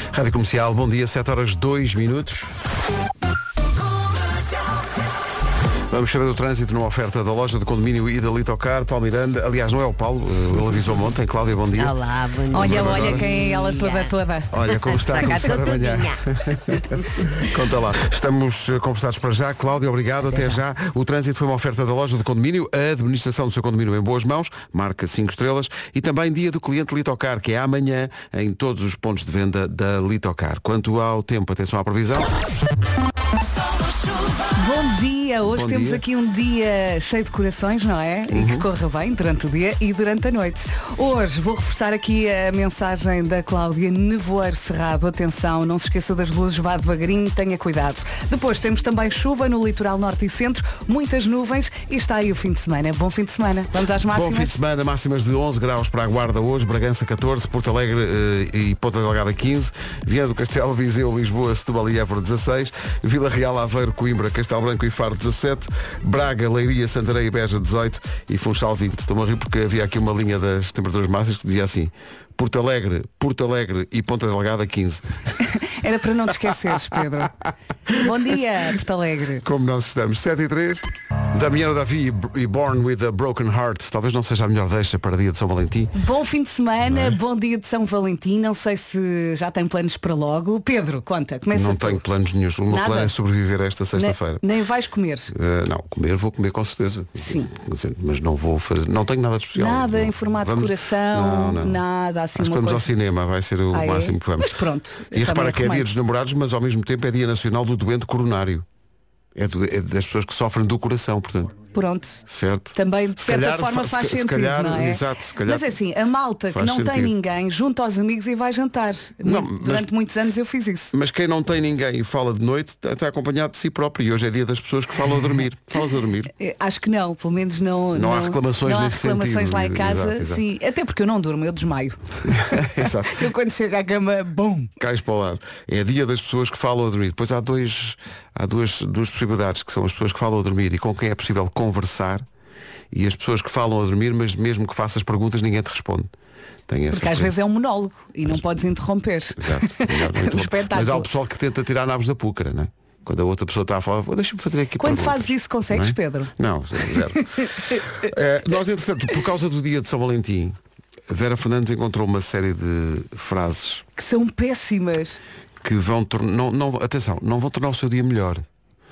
Rádio Comercial, bom dia, 7h02. Vamos saber do trânsito numa oferta da loja do condomínio e da Litocar. Paulo Miranda, aliás, não é o Paulo, ele avisou-me ontem. Cláudia, bom dia. Olá, bom dia. Olha quem é ela toda. Olha como está a começar amanhã. Conta lá. Estamos conversados para já. Cláudia, obrigado. Até já. O trânsito foi uma oferta da loja do condomínio, a administração do seu condomínio em boas mãos, marca 5 estrelas, e também dia do cliente Litocar, que é amanhã em todos os pontos de venda da Litocar. Quanto ao tempo, atenção à previsão. Bom dia, hoje temos aqui um dia cheio de corações, não é? E que corra bem durante o dia e durante a noite. Hoje vou reforçar aqui a mensagem da Cláudia: nevoeiro cerrado, atenção, não se esqueça das luzes, vá devagarinho, tenha cuidado. Depois temos também chuva no litoral norte e centro, muitas nuvens e está aí o fim de semana. Bom fim de semana, vamos às máximas. Bom fim de semana, máximas de 11 graus para a Guarda hoje, Bragança 14, Porto Alegre e Ponta Delgada 15, Viana do Castelo, Viseu, Lisboa, Setúbal e Évora 16, Vila Real, Aveiro, Coimbra, Castelo Branco e Faro 17, Braga, Leiria, Santarém e Beja 18 e Funchal 20. Estou-me a rir porque havia aqui uma linha das temperaturas máximas que dizia assim: Porto Alegre e Ponta Delgada 15. Era para não te esqueceres, Pedro. Bom dia, Porto Alegre. Como nós estamos, 7h03. Damiano Davi e Born with a Broken Heart. Talvez não seja a melhor deixa para dia de São Valentim. Bom fim de semana, bom dia de São Valentim. Não sei se já tem planos para logo. Pedro, conta, começa. Não tu. tenho planos nenhum. O meu plano é sobreviver a esta sexta-feira. Nem vais comer. Não, vou comer com certeza. Sim. Mas não vou fazer. Não tenho nada de especial. Nada em formato de coração, nada assim. Acho que vamos ao cinema, vai ser o máximo que vamos. Mas pronto. E repara que é dia dos namorados, mas ao mesmo tempo é dia nacional do doente coronário. É das pessoas que sofrem do coração, portanto. Pronto. Certo. Também de certa forma faz sentido, não é? Exato, se calhar. Mas é assim, a malta que não tem ninguém, junta aos amigos e vai jantar. Durante muitos anos eu fiz isso. Mas quem não tem ninguém e fala de noite está acompanhado de si próprio. E hoje é dia das pessoas que falam a dormir. Falas a dormir? Acho que não, pelo menos não há reclamações não há nesse reclamações sentido. lá em casa. Exato. Sim, até porque eu não durmo, eu desmaio. Exato. Eu quando chego à cama, bom. Cais para o lado. É dia das pessoas que falam a dormir. Depois há duas possibilidades, que são as pessoas que falam a dormir e com quem é possível conversar, e as pessoas que falam a dormir, mas mesmo que faças perguntas ninguém te responde. Porque às vezes é um monólogo e não podes interromper. Exato. O espetáculo. Mas há o pessoal que tenta tirar nabos da púcara, não é? Quando a outra pessoa está a falar, deixa-me fazer aqui Quando perguntas. fazes isso, consegues, Pedro? Não, zero. Nós, entretanto, por causa do dia de São Valentim, Vera Fernandes encontrou uma série de frases que são péssimas, que vão atenção, não vão tornar o seu dia melhor.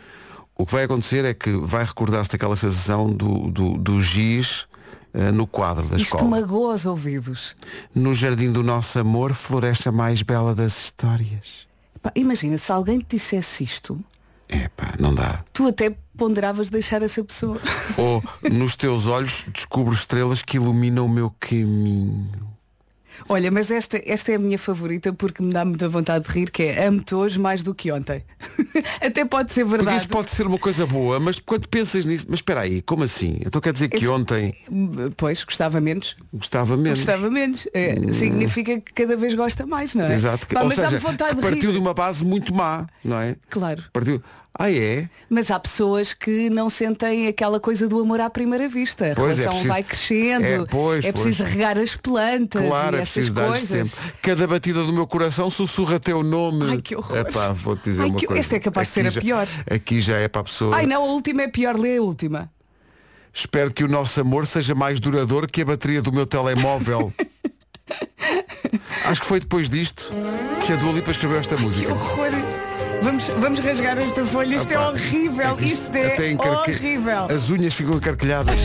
O que vai acontecer é que vai recordar-se daquela sensação do giz no quadro da escola. Isto magoa os ouvidos. No jardim do nosso amor floresce a mais bela das histórias. Imagina, se alguém te dissesse isto, não dá. tu até ponderavas deixar essa pessoa. Ou nos teus olhos descubro estrelas que iluminam o meu caminho. Olha, mas esta é a minha favorita porque me dá muita vontade de rir, que é amo-te hoje mais do que ontem. Até pode ser verdade. Porque isso pode ser uma coisa boa, mas quando pensas nisso, mas espera aí, como assim? Então quer dizer que ontem... Pois, gostava menos. Gostava menos. Significa que cada vez gosta mais, não é? Exato. Mas seja, dá-me vontade de partiu rir. de uma base muito má, não é? Claro. É? Mas há pessoas que não sentem aquela coisa do amor à primeira vista. A relação vai crescendo. É preciso regar as plantas. Claro, e é essas preciso dar tempo. Cada batida do meu coração sussurra teu nome. Ai, que horror. Vou-te dizer uma coisa. Esta é capaz de ser a pior. Aqui já é para a pessoa. Ai não, a última é pior, lê a última. Espero que o nosso amor seja mais duradouro que a bateria do meu telemóvel. Acho que foi depois disto que a Dua Lipa escreveu esta música. Que horror. Vamos rasgar esta folha, isto é horrível. Isto é horrível. As unhas ficam encarquilhadas.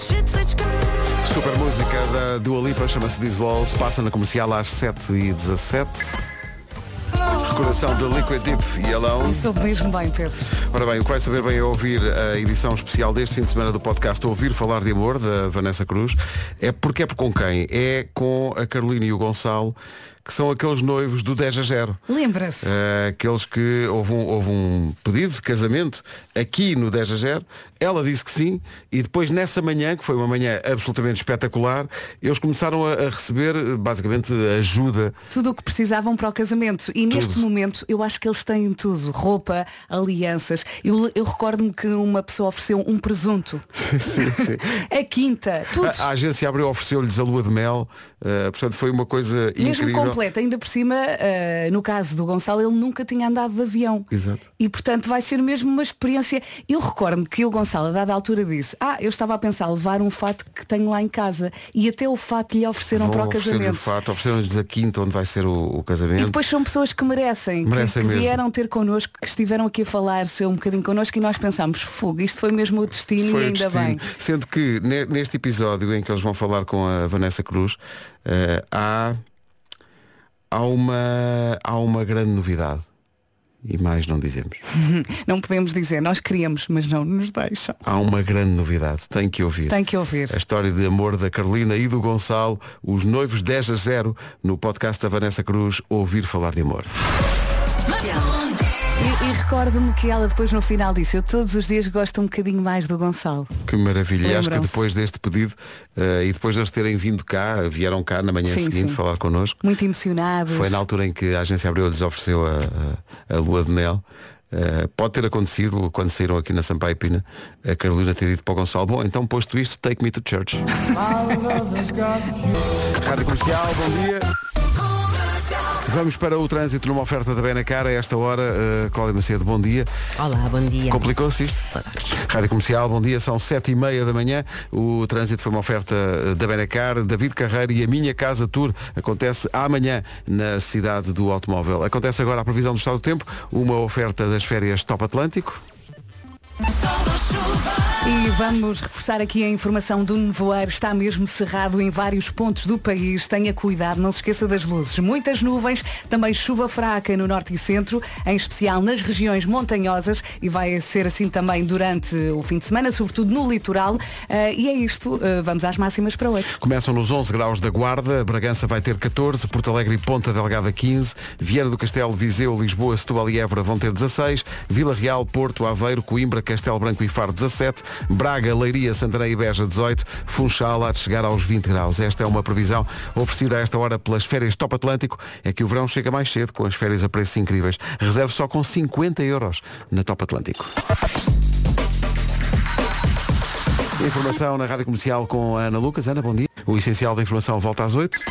Super música da Dua Lipa, chama-se This Walls, passa na comercial às 7h17. Recordação de Liquid Deep e Alone. Sou mesmo bem, Pedro. Ora bem, o que vai saber bem é ouvir a edição especial deste fim de semana do podcast Ouvir Falar de Amor, da Vanessa Cruz. É com quem? É com a Carolina e o Gonçalo, que são aqueles noivos do 10-0. Lembra-se? Aqueles que houve um pedido de casamento aqui no 10-0. Ela disse que sim. E depois nessa manhã, que foi uma manhã absolutamente espetacular, eles começaram a receber basicamente ajuda. Tudo o que precisavam para o casamento. E neste momento eu acho que eles têm tudo. Roupa, alianças. Eu recordo-me que uma pessoa ofereceu um presunto. Sim. A quinta, tudo. A agência abriu, ofereceu-lhes a lua de mel. Portanto foi uma coisa incrível. Com completa. Ainda por cima, no caso do Gonçalo, ele nunca tinha andado de avião. Exato. E portanto vai ser mesmo uma experiência. Eu recordo que o Gonçalo, a dada altura, disse: eu estava a pensar levar um fato que tenho lá em casa. E até o fato lhe ofereceram para o casamento. Ofereceram-lhes a quinta onde vai ser o casamento. E depois são pessoas que merecem que vieram ter connosco, que estiveram aqui a falar um bocadinho connosco, e nós pensámos, fogo, isto foi mesmo o destino. Foi e ainda bem. Sendo que neste episódio em que eles vão falar com a Vanessa Cruz, há uma grande novidade. E mais não dizemos. Não podemos dizer, nós queríamos, mas não nos deixam. Há uma grande novidade, tem que ouvir. Tem que ouvir. A história de amor da Carolina e do Gonçalo, os noivos 10-0, no podcast da Vanessa Cruz, Ouvir Falar de Amor. E recordo-me que ela depois no final disse: eu todos os dias gosto um bocadinho mais do Gonçalo. Que maravilha. E acho que depois deste pedido e depois de eles terem vindo cá, vieram cá na manhã seguinte falar connosco. Muito emocionados. Foi na altura em que a Agência Abreu lhes ofereceu a lua de mel. Pode ter acontecido quando saíram aqui na Sampaio Pina, a Carolina ter dito para o Gonçalo: bom, então posto isto, take me to church. Rádio Comercial, bom dia. Vamos para o trânsito numa oferta da Benacar. A esta hora, Cláudia Macedo, bom dia. Olá, bom dia. Complicou-se isto? Rádio Comercial, bom dia, são 7h30 da manhã. O trânsito foi uma oferta da Benacar, David Carreira e a Minha Casa Tour. Acontece amanhã na cidade do automóvel. Acontece agora a previsão do estado do tempo, uma oferta das férias Top Atlântico. E vamos reforçar aqui a informação do nevoeiro. Está mesmo cerrado em vários pontos do país. Tenha cuidado, não se esqueça das luzes. Muitas nuvens, também chuva fraca no norte e centro, em especial nas regiões montanhosas, e vai ser assim também durante o fim de semana, sobretudo no litoral. E é isto, vamos às máximas para hoje. Começam nos 11 graus da Guarda, Bragança vai ter 14, Porto Alegre e Ponta Delgada 15, Viana do Castelo, Viseu, Lisboa, Setúbal e Évora vão ter 16, Vila Real, Porto, Aveiro, Coimbra, Castelo Branco e Faro 17, Braga, Leiria, Santarém e Beja 18, Funchal há de chegar aos 20 graus. Esta é uma previsão oferecida a esta hora pelas férias Top Atlântico. É que o verão chega mais cedo com as férias a preços incríveis. Reserve só com 50 euros na Top Atlântico. Informação na Rádio Comercial com a Ana Lucas. Ana, bom dia. O essencial da informação volta às 8.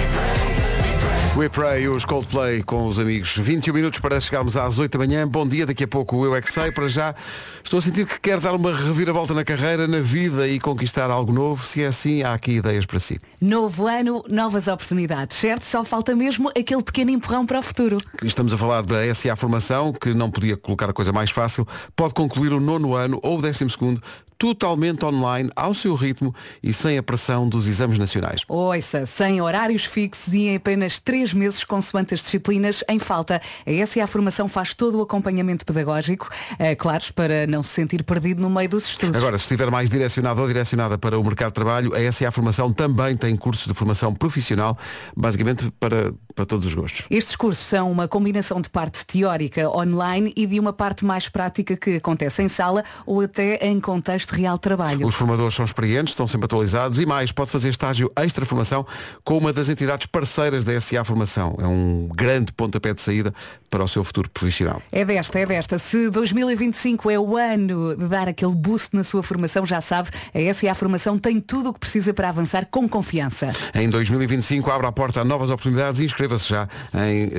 We Pray, os Coldplay com os amigos. 21 minutos para chegarmos às 8 da manhã. Bom dia, daqui a pouco o Eu É Que Sei. Para já estou a sentir que quero dar uma reviravolta na carreira, na vida e conquistar algo novo. Se é assim, há aqui ideias para si. Novo ano, novas oportunidades, certo? Só falta mesmo aquele pequeno empurrão para o futuro. Estamos a falar da SA Formação, que não podia colocar a coisa mais fácil. Pode concluir o 9º ano ou o 12º totalmente online, ao seu ritmo e sem a pressão dos exames nacionais. Ouça, sem horários fixos e em apenas 3 meses consoante as disciplinas em falta. A SA Formação faz todo o acompanhamento pedagógico, claro, para não se sentir perdido no meio dos estudos. Agora, se estiver mais direcionado ou direcionada para o mercado de trabalho, a SA Formação também tem cursos de formação profissional, basicamente para todos os gostos. Estes cursos são uma combinação de parte teórica online e de uma parte mais prática que acontece em sala ou até em contexto real de trabalho. Os formadores são experientes, estão sempre atualizados e mais, pode fazer estágio extra formação com uma das entidades parceiras da SA Formação. É um grande pontapé de saída para o seu futuro profissional. É desta. Se 2025 é o ano de dar aquele boost na sua formação, já sabe, a SA Formação tem tudo o que precisa para avançar com confiança. Em 2025 abre a porta a novas oportunidades e inscreva-se já em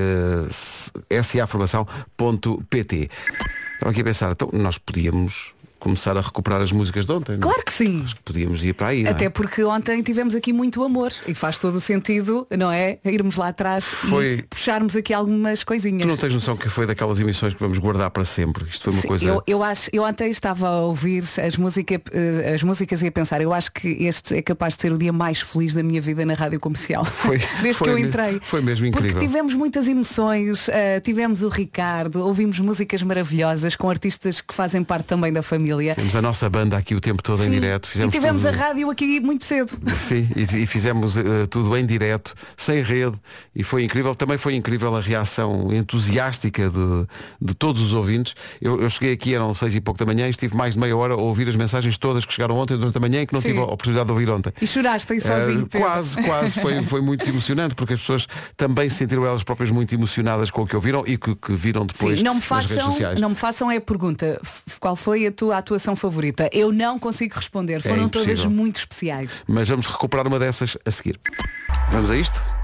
saformação.pt. Estava aqui a pensar, então nós podíamos começar a recuperar as músicas de ontem. Claro que sim. Acho que podíamos ir para aí. Até porque ontem tivemos aqui muito amor e faz todo o sentido, não é? Irmos lá atrás e puxarmos aqui algumas coisinhas. Tu não tens noção que foi daquelas emissões que vamos guardar para sempre. Isto foi uma coisa. Eu ontem estava a ouvir as músicas e a pensar, eu acho que este é capaz de ser o dia mais feliz da minha vida na Rádio Comercial. Desde que eu entrei. Foi mesmo incrível. Porque tivemos muitas emoções, tivemos o Ricardo, ouvimos músicas maravilhosas com artistas que fazem parte também da família. Temos a nossa banda aqui o tempo todo em direto. E tivemos a rádio aqui muito cedo. Sim, e fizemos tudo em direto, sem rede, e foi incrível. Também foi incrível a reação entusiástica de todos os ouvintes. Eu cheguei aqui, eram 6 e pouco da manhã, e estive mais de meia hora a ouvir as mensagens todas que chegaram ontem durante a manhã e que não tive a oportunidade de ouvir ontem. E choraste aí sozinho. Quase. Foi muito emocionante, porque as pessoas também se sentiram elas próprias muito emocionadas com o que ouviram e que viram depois nas redes sociais. Não me façam a pergunta, qual foi a tua atuação favorita? Eu não consigo responder. Foram todas muito especiais. Mas vamos recuperar uma dessas a seguir. Vamos a isto?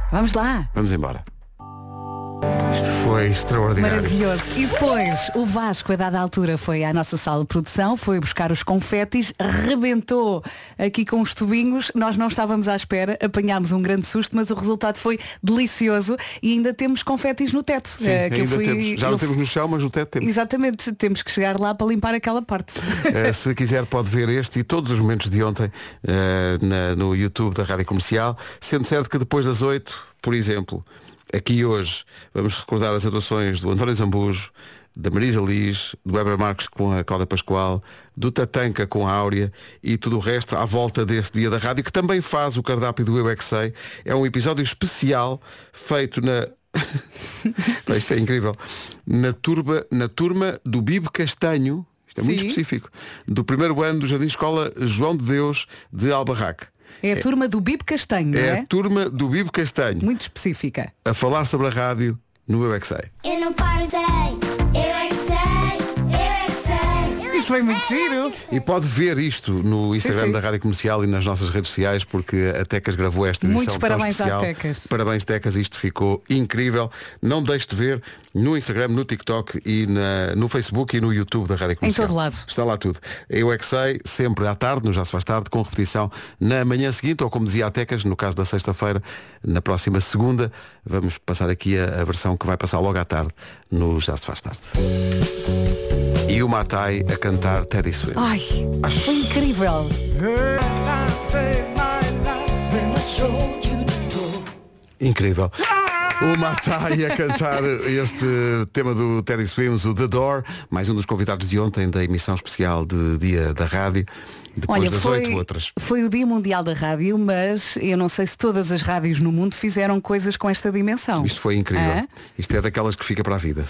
Vamos lá. Vamos embora. Isto foi extraordinário. Maravilhoso. E depois, o Vasco, a dada altura, foi à nossa sala de produção, foi buscar os confetis, rebentou aqui com os tubinhos. Nós não estávamos à espera, apanhámos um grande susto, mas o resultado foi delicioso e ainda temos confetis no teto. Sim, ainda temos. Já não temos no chão, mas no teto temos. Exatamente, temos que chegar lá para limpar aquela parte. Se quiser pode ver este e todos os momentos de ontem no YouTube da Rádio Comercial, sendo certo que depois das 8, por exemplo, aqui hoje vamos recordar as atuações do António Zambujo, da Marisa Liz, do Weber Marques com a Cláudia Pascoal, do Tatanka com a Áurea e tudo o resto à volta desse dia da rádio, que também faz o cardápio do Eu É Que Sei. É um episódio especial feito na... Isto é incrível. Na turma do Bibo Castanho, isto é muito específico, do primeiro ano do Jardim Escola João de Deus de Albarraque. É a turma do Bibo Castanho, não é? É a turma do Bibo Castanho. Muito específica. A falar sobre a rádio no Eu É Que Sei. Eu não paro de... Eu é que sei, eu é que sei. Isto foi muito giro. E pode ver isto no Instagram da Rádio Comercial e nas nossas redes sociais, porque a Tecas gravou esta edição. Muitos parabéns tão especial. à Tecas. Parabéns, Tecas, isto ficou incrível. Não deixe de ver no Instagram, no TikTok e no Facebook e no YouTube da Rádio Comercial. Em todo lado. Está lá tudo. Eu É Que Sei, sempre à tarde, no Já Se Faz Tarde, com repetição na manhã seguinte, ou como dizia a Tecas, no caso da sexta-feira, na próxima segunda, vamos passar aqui a versão que vai passar logo à tarde no Já Se Faz Tarde. E o Matai a cantar Teddy Swims. Ai, foi incrível. Incrível. O Matai a cantar este tema do Teddy Swims, o The Door, mais um dos convidados de ontem da emissão especial de Dia da Rádio. Depois das 8 outras. Foi o Dia Mundial da Rádio, mas eu não sei se todas as rádios no mundo fizeram coisas com esta dimensão. Isto foi incrível. Isto é daquelas que fica para a vida.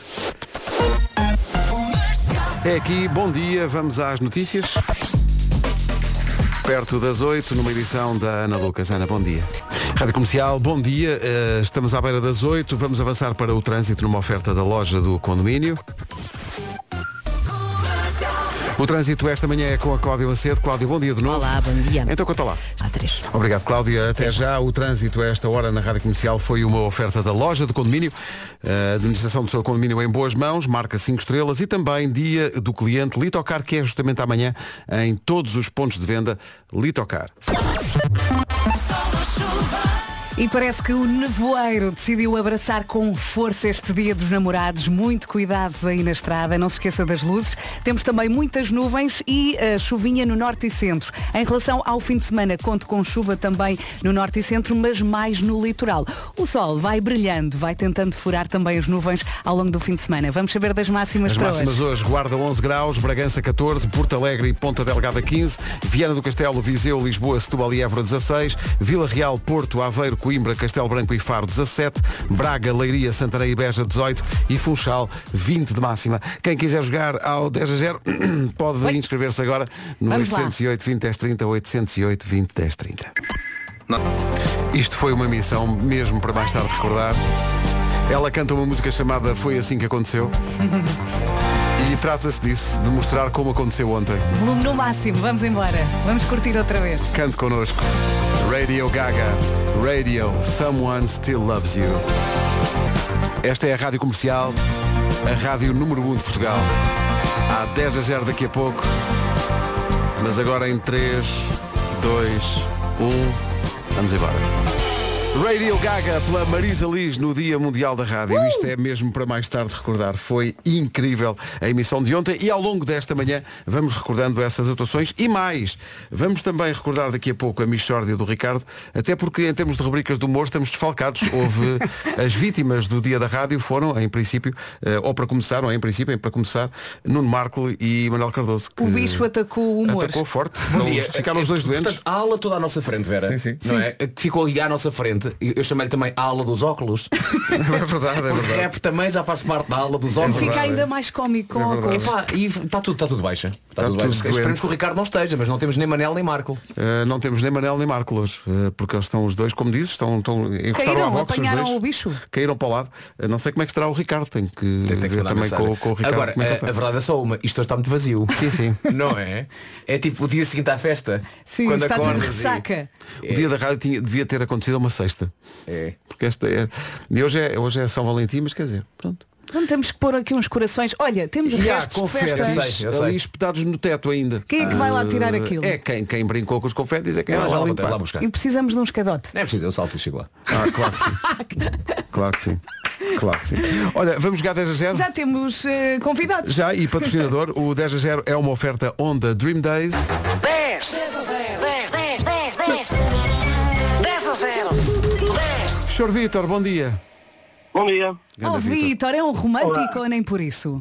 É aqui, bom dia, vamos às notícias. Perto das 8, numa edição da Ana Lucas. Ana, bom dia. Rádio Comercial, bom dia. Estamos à beira das 8, vamos avançar para o trânsito numa oferta da loja do condomínio. O trânsito esta manhã é com a Cláudia Macedo. Cláudia, bom dia de novo. Olá, bom dia. Então conta lá. A3. Obrigado, Cláudia. Até já. O trânsito a esta hora na Rádio Comercial foi uma oferta da loja do condomínio. A administração do seu condomínio em boas mãos, marca 5 estrelas e também dia do cliente Litocar, que é justamente amanhã em todos os pontos de venda Litocar. E parece que o nevoeiro decidiu abraçar com força este Dia dos Namorados. Muito cuidado aí na estrada, não se esqueça das luzes. Temos também muitas nuvens e chuvinha no norte e centro. Em relação ao fim de semana, conto com chuva também no norte e centro, mas mais no litoral. O sol vai brilhando, vai tentando furar também as nuvens ao longo do fim de semana. Vamos saber das máximas para hoje. As máximas hoje, Guarda 11 graus, Bragança 14, Porto Alegre e Ponta Delgada 15, Viana do Castelo, Viseu, Lisboa, Setúbal e Évora 16, Vila Real, Porto, Aveiro, Coimbra, Castelo Branco e Faro 17, Braga, Leiria, Santarém e Beja 18 e Funchal 20 de máxima. Quem quiser jogar ao 10-0 pode inscrever-se agora no 808 20 10 30, 808 20 10 30. Isto foi uma missão mesmo para mais tarde recordar. Ela canta uma música chamada Foi Assim Que Aconteceu. E trata-se disso, de mostrar como aconteceu ontem. Volume no máximo, vamos embora. Vamos curtir outra vez. Cante connosco. Radio Gaga. Radio, Someone Still Loves You. Esta é a Rádio Comercial, a rádio número 1 de Portugal. Há 10-0 daqui a pouco. Mas agora em 3, 2, 1. Vamos embora. Radio Gaga pela Marisa Liz no Dia Mundial da Rádio. Isto é mesmo para mais tarde recordar. Foi incrível a emissão de ontem e ao longo desta manhã vamos recordando essas atuações e mais. Vamos também recordar daqui a pouco a Mixórdia do Ricardo, até porque em termos de rubricas de humor estamos desfalcados. Houve as vítimas do Dia da Rádio foram, em princípio, para começar, Nuno Marco e Manuel Cardoso. O bicho atacou o humor. Atacou forte. Ficaram Ficaram os dois doentes. Portanto, a aula toda à nossa frente, Vera. Sim. Não é? Que ficou ali à nossa frente. Eu chamei-lhe também a aula dos óculos. É verdade, é Porque verdade. rap também já faz parte da aula dos óculos. Fica ainda mais cómico com óculos. Epá, e está tudo baixa. Está tudo tudo baixa. doente. Esperemos que o Ricardo não esteja, mas não temos nem Manel nem Marco. Não temos nem Manel nem Marco hoje, porque eles estão os dois, como dizes, encostaram à boxe os apanharam dois. o bicho. Caíram para o lado. Não sei como é que estará o Ricardo, tem que ver mandar também mensagem. com o Ricardo. Agora, como é que a verdade é só uma. Isto hoje está muito vazio. Sim. Não é? É tipo o dia seguinte à festa. Sim, quando está tudo acordas ressaca. O Dia da Rádio devia ter acontecido uma sexta. lista. É. Porque esta é. E hoje é São Valentim, mas quer dizer, pronto. Então temos que pôr aqui uns corações. Olha, temos E há restos de festa. confetes Eu sei. ali espetados no teto ainda. Quem é que vai lá tirar aquilo? É quem brincou com os confetes, é quem vai Já lá lá limpar. buscar. E precisamos de um escadote. Não é preciso, eu salto e chego lá. Claro que sim. Claro que sim. Claro que sim. Olha, vamos jogar 10-0? Já temos convidados. Já, e patrocinador, o 10-0 é uma oferta Honda Dream Days. 10 a 0. 10. Sr. Vítor, bom dia. Bom dia. Oh, Ganda Vítor. Vítor, é um romântico ou nem por isso?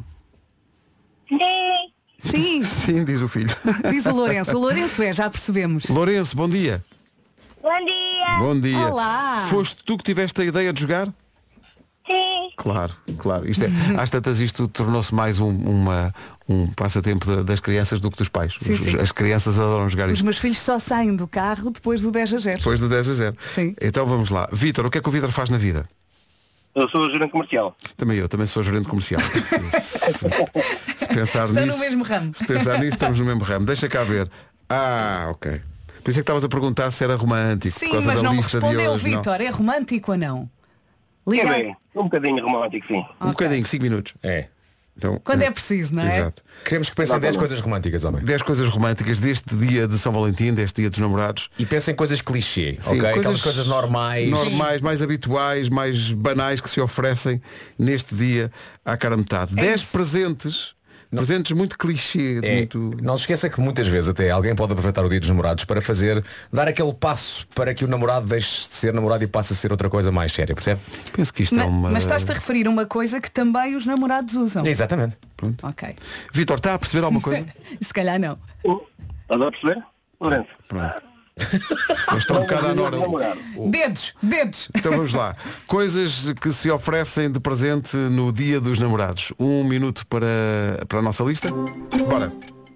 Sim, Sim, diz o filho. diz o Lourenço. O Lourenço já percebemos. Lourenço, bom dia. Bom dia. Bom dia. Olá. Foste tu que tiveste a ideia de jogar? Sim. Claro. Isto às tantas isto tornou-se mais um passatempo das crianças do que dos pais. Sim, sim. As crianças adoram jogar Os isto. meus filhos só saem do carro depois do 10-0. Depois do 10-0. Sim. Então vamos lá. Vítor, o que é que o Vítor faz na vida? Eu sou gerente comercial. Também sou gerente comercial. Se pensar Estão nisso, no mesmo ramo. Se pensar nisso, estamos no mesmo ramo. Deixa cá ver. Ok. Por isso é que estavas a perguntar se era romântico. Sim, por causa mas da não me lista de respondeu, hoje. Não. Vítor. É romântico ou não? É Liga. bem, um bocadinho romântico, sim. Um bocadinho, 5 minutos. É. Então, Quando é preciso, não é? Exato. Queremos que pensem em 10 coisas românticas, homem. 10 coisas românticas deste dia de São Valentim, deste dia dos namorados. E pensem em coisas clichê, Sim, ok? Aquelas coisas normais. Normais, mais habituais, mais banais que se oferecem neste dia à cara metade. 10 presentes. Presentes muito clichê. É, Muito... Não se esqueça que muitas vezes até alguém pode aproveitar o dia dos namorados para dar aquele passo para que o namorado deixe de ser namorado e passe a ser outra coisa mais séria, percebe? Penso que isto é uma... Mas estás-te a referir a uma coisa que também os namorados usam. Exatamente. Ok. Vítor, está a perceber alguma coisa? Se calhar não. Estás a perceber? Lourenço. Eu estou um bocado à nora. Dedos. Então vamos lá. Coisas que se oferecem de presente no dia dos namorados. 1 minuto para a nossa lista. Bora.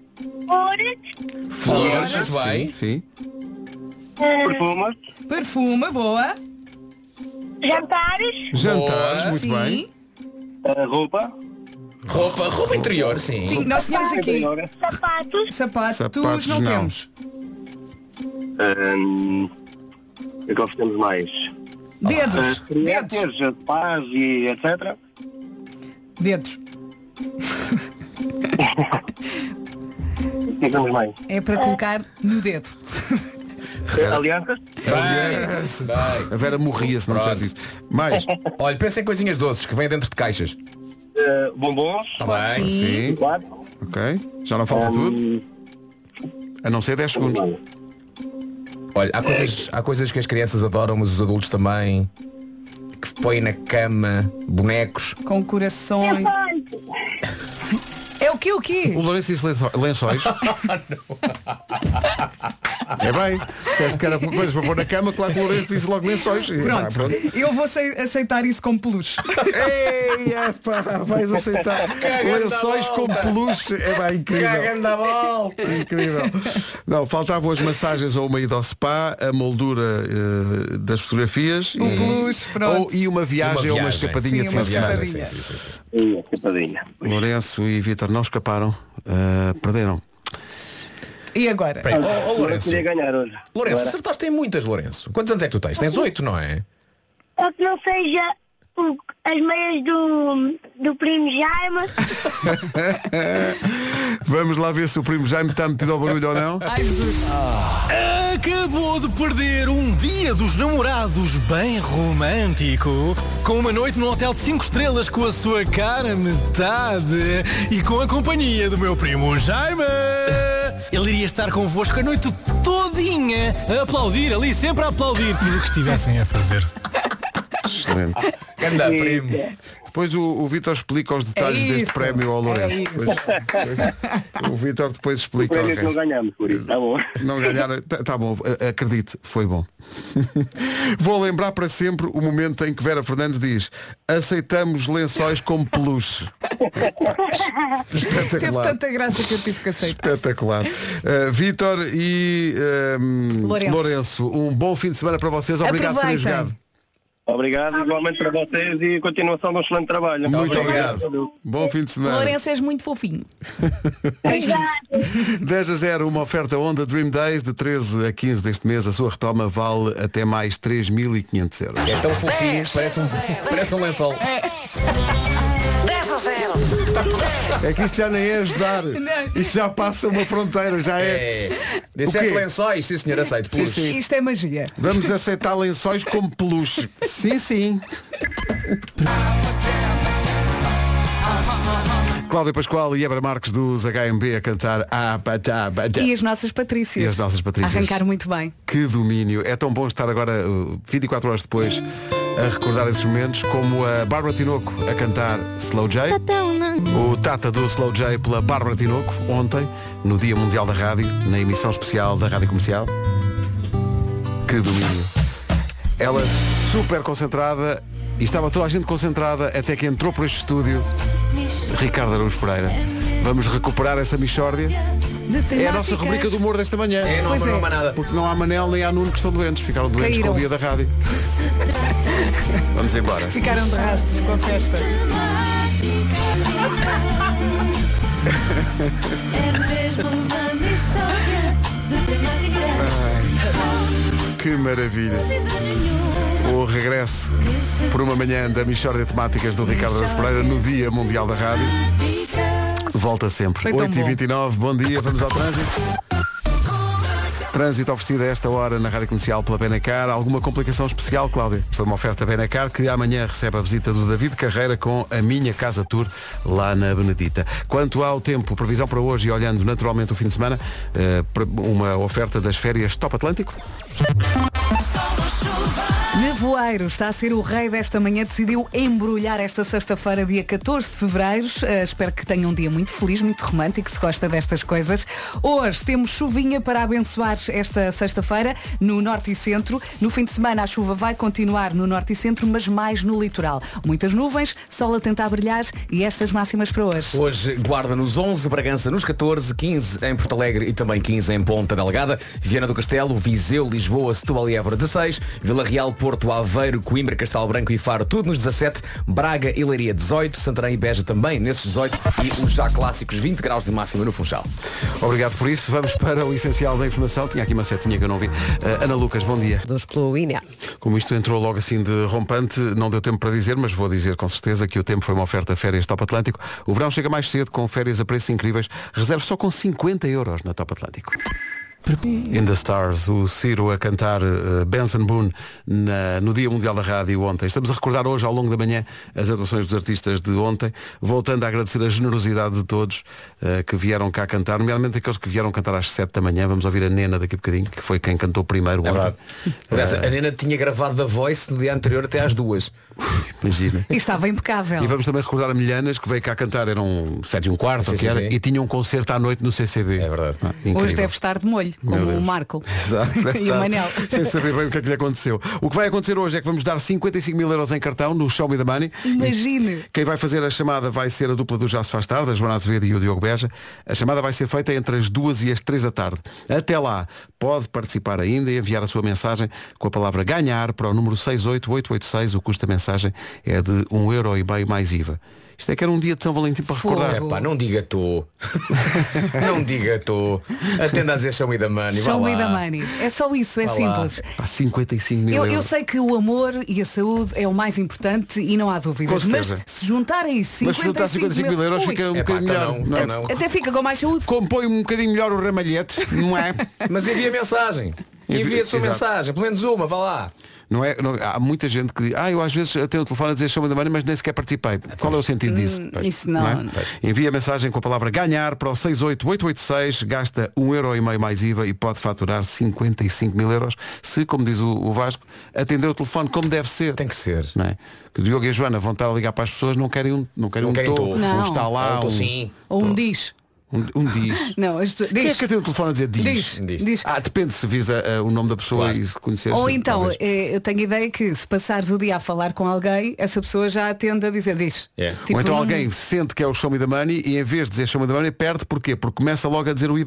Flores, muito bem. Sim. Perfumes, Perfume, boa. Jantares. Jantares, muito Sim. bem. roupa, Roupa interior, sim. Sim, nós tínhamos aqui interior, Sapatos. sapatos, não temos. o que nós temos mais? Dedos. Dedos. Crianças, paz e etc. Dedos. O que temos mais? É para colocar no dedo. Alianças, Bem. A Vera morria se não Pronto. dissesse isso. Mais. Olha, pensa em coisinhas doces que vêm dentro de caixas. bombons, Está bem? Sim. quatro. Ok. Já não falta tudo. A não ser 10 segundos. Olha, há coisas que as crianças adoram, mas os adultos também. Que põem na cama, bonecos. Com corações. É o quê? O Lourenço disse lençóis. É bem. Se que era coisa para pôr na cama, claro que o Lourenço disse logo lençóis. Pronto. Eu vou aceitar isso como peluche. Ei, epá, vais aceitar. Lençóis com peluche. É bem incrível. da volta! Incrível. Não, faltavam as massagens ou uma ida ao spa, a moldura das fotografias Um peluche, pronto. e uma viagem ou uma viagem. escapadinha Sim, de uma fim de semana. escapadinha. E a escapadinha. Lourenço e Vítor não escaparam, perderam. E agora? Ó Eu Lourenço, queria ganhar hoje. Lourenço, Agora, acertaste em muitas, Lourenço. Quantos anos é que tu tens? Tens 8, não é? Só que não seja as meias do primo Jaime. Vamos lá ver se o primo Jaime está metido ao barulho ou não. Ai, Jesus. Acabou de perder um dia dos namorados bem romântico, com uma noite num hotel de 5 estrelas com a sua cara metade e com a companhia do meu primo Jaime. Ele iria estar convosco a noite todinha a aplaudir ali, sempre a aplaudir tudo o que estivessem a fazer. Excelente. Ganda primo. Depois o Vítor explica os detalhes É deste isso. prémio ao Lourenço. É Depois, o Vítor depois o explica o prémio que não resto. ganhamos, por isso, tá bom. Não ganharam, tá bom, acredite, foi bom. Vou lembrar para sempre o momento em que Vera Fernandes diz: aceitamos lençóis como peluche. Teve Espetacular. tanta graça que eu tive que aceitar. Espetacular. Vítor e Lourenço. Lourenço, um bom fim de semana para vocês. Obrigado por terem Aproveitem. jogado. Obrigado, igualmente para vocês e continuação de um excelente trabalho. Muito obrigado. Bom fim de semana. Lourenço, és muito fofinho. 10-0, uma oferta Honda Dream Days de 13 a 15 deste mês. A sua retoma vale até mais 3.500 euros. É tão fofinho, parece um lençol. 10-0. É que isto já nem é ajudar. Isto já passa uma fronteira, já é. Disseste O quê? lençóis, sim senhor, aceito. Peluche. Sim. Isto é magia. Vamos aceitar lençóis como peluche. Sim, sim. Cláudia Pascoal e Ebra Marques dos HMB a cantar E as nossas Patrícias. E as nossas Patrícias. Arrancar muito bem. Que domínio. É tão bom estar agora 24 horas depois a recordar esses momentos, como a Bárbara Tinoco a cantar Slow J, o Tata do Slow J pela Bárbara Tinoco ontem no Dia Mundial da Rádio, na emissão especial da Rádio Comercial. Que domínio. Ela super concentrada e estava toda a gente concentrada até que entrou por este estúdio Ricardo Araújo Pereira. Vamos recuperar essa mixórdia. É a nossa rubrica do humor desta manhã. Não há nada. Porque não há Manel nem há Nuno que estão doentes. Ficaram doentes Caíram. com o dia da rádio. Vamos embora. Ficaram de rastros com a festa. Que maravilha. O regresso por uma manhã da mixórdia de temáticas do Ricardo Araújo Pereira no Dia Mundial da Rádio. Volta sempre. Foi tão 8h29, bom dia, vamos ao trânsito. Trânsito oferecido a esta hora na Rádio Comercial pela Benacar. Alguma complicação especial, Cláudia? Esta é uma oferta Benacar que amanhã recebe a visita do David Carreira com a Minha Casa Tour lá na Benedita. Quanto ao tempo, previsão para hoje e olhando naturalmente o fim de semana, uma oferta das férias Top Atlântico. Nevoeiro está a ser o rei desta manhã, decidiu embrulhar esta sexta-feira, dia 14 de fevereiro. Espero que tenha um dia muito feliz, muito romântico, se gosta destas coisas. Hoje temos chuvinha para abençoar esta sexta-feira no norte e centro. No fim de semana a chuva vai continuar no norte e centro, mas mais no litoral. Muitas nuvens, sol a tentar brilhar e estas máximas para hoje. Hoje Guarda nos 11, Bragança nos 14, 15 em Porto Alegre e também 15 em Ponta Delgada, Viana do Castelo, Viseu, Lisboa, Setúbal e Évora 16, Vila Real, Porto, Aveiro, Coimbra, Castelo Branco e Faro, tudo nos 17, Braga e Leiria 18, Santarém e Beja também nesses 18 e os já clássicos 20 graus de máxima no Funchal. Obrigado por isso. Vamos para o essencial da informação. Tinha aqui uma setinha que eu não vi. Ana Lucas, bom dia. Dos pelo INEA. Como isto entrou logo assim de rompante, não deu tempo para dizer, mas vou dizer com certeza que o tempo foi uma oferta férias Top Atlântico. O verão chega mais cedo com férias a preços incríveis. Reserve só com 50 euros na Top Atlântico. In the Stars, o Ciro a cantar Benson Boone no Dia Mundial da Rádio ontem. Estamos a recordar hoje, ao longo da manhã, as atuações dos artistas de ontem, voltando a agradecer a generosidade de todos que vieram cá cantar, nomeadamente aqueles que vieram cantar às 7 da manhã. Vamos ouvir a Nena daqui a bocadinho, que foi quem cantou primeiro ontem. Aliás, a Nena tinha gravado da Voice no dia anterior até às 2. Imagina. E estava impecável. E vamos também recordar a Milhanas, que veio cá cantar, eram 7h15, Sim, ou que era, sim, sim. e tinha um concerto à noite no CCB. É verdade. Hoje deve estar de molho, como o Marco. Exato, E o Manel. sem saber bem o que é que lhe aconteceu. O que vai acontecer hoje é que vamos dar 55 mil euros em cartão no Show Me the Money. Imagine. Quem vai fazer a chamada vai ser a dupla do Já se faz tarde, a Joana Azevedo e o Diogo Beja. A chamada vai ser feita entre as 2 e as 3 da tarde. Até lá, pode participar ainda e enviar a sua mensagem com a palavra ganhar para o número 68886. O custo da mensagem é de 1,5€ mais IVA. Isto é que era um dia de São Valentim para recordar. É pá, não diga tu. Não diga tu. Atenda a dizer show me the money. Show me vá the lá. money. É só isso, é Vá lá. simples. Pá, 55 mil Eu euros. sei que o amor e a saúde é o mais importante e não há dúvidas. Com Mas certeza. se juntar a isso Mas se juntar 55 mil euros Ui, fica um É pá, bocadinho melhor. então não é? não. até fica com mais saúde. Compõe um bocadinho melhor o ramalhete, não é? Mas envia mensagem. Envia a sua Exato. mensagem. Pelo menos uma, vá lá. Não é, há muita gente que diz, eu às vezes tenho o telefone a dizer show me the money, mas nem sequer participei. Qual é o sentido disso? Isso não. É? Envia a mensagem com a palavra ganhar para o 68886, gasta 1,5€ mais IVA e pode faturar 55 mil euros se, como diz o Vasco, atender o telefone como deve ser. Tem que ser. Não é? Que o Diogo e a Joana vão estar a ligar para as pessoas, não querem um querem tô, tô. Não. está lá, Tô sim. Ou um diz. um diz. Não, as pessoas- Quem é diz. que atende o telefone a dizer diz? Diz. Depende se visa o nome da pessoa Claro. e se conheces. Ou então, talvez. eu tenho a ideia que se passares o dia a falar com alguém, essa pessoa já atende a dizer diz. É. Tipo, Ou então não- alguém sente que é o show me the money e em vez de dizer show me the money perde, porquê? Porque começa logo a dizer o IBAN.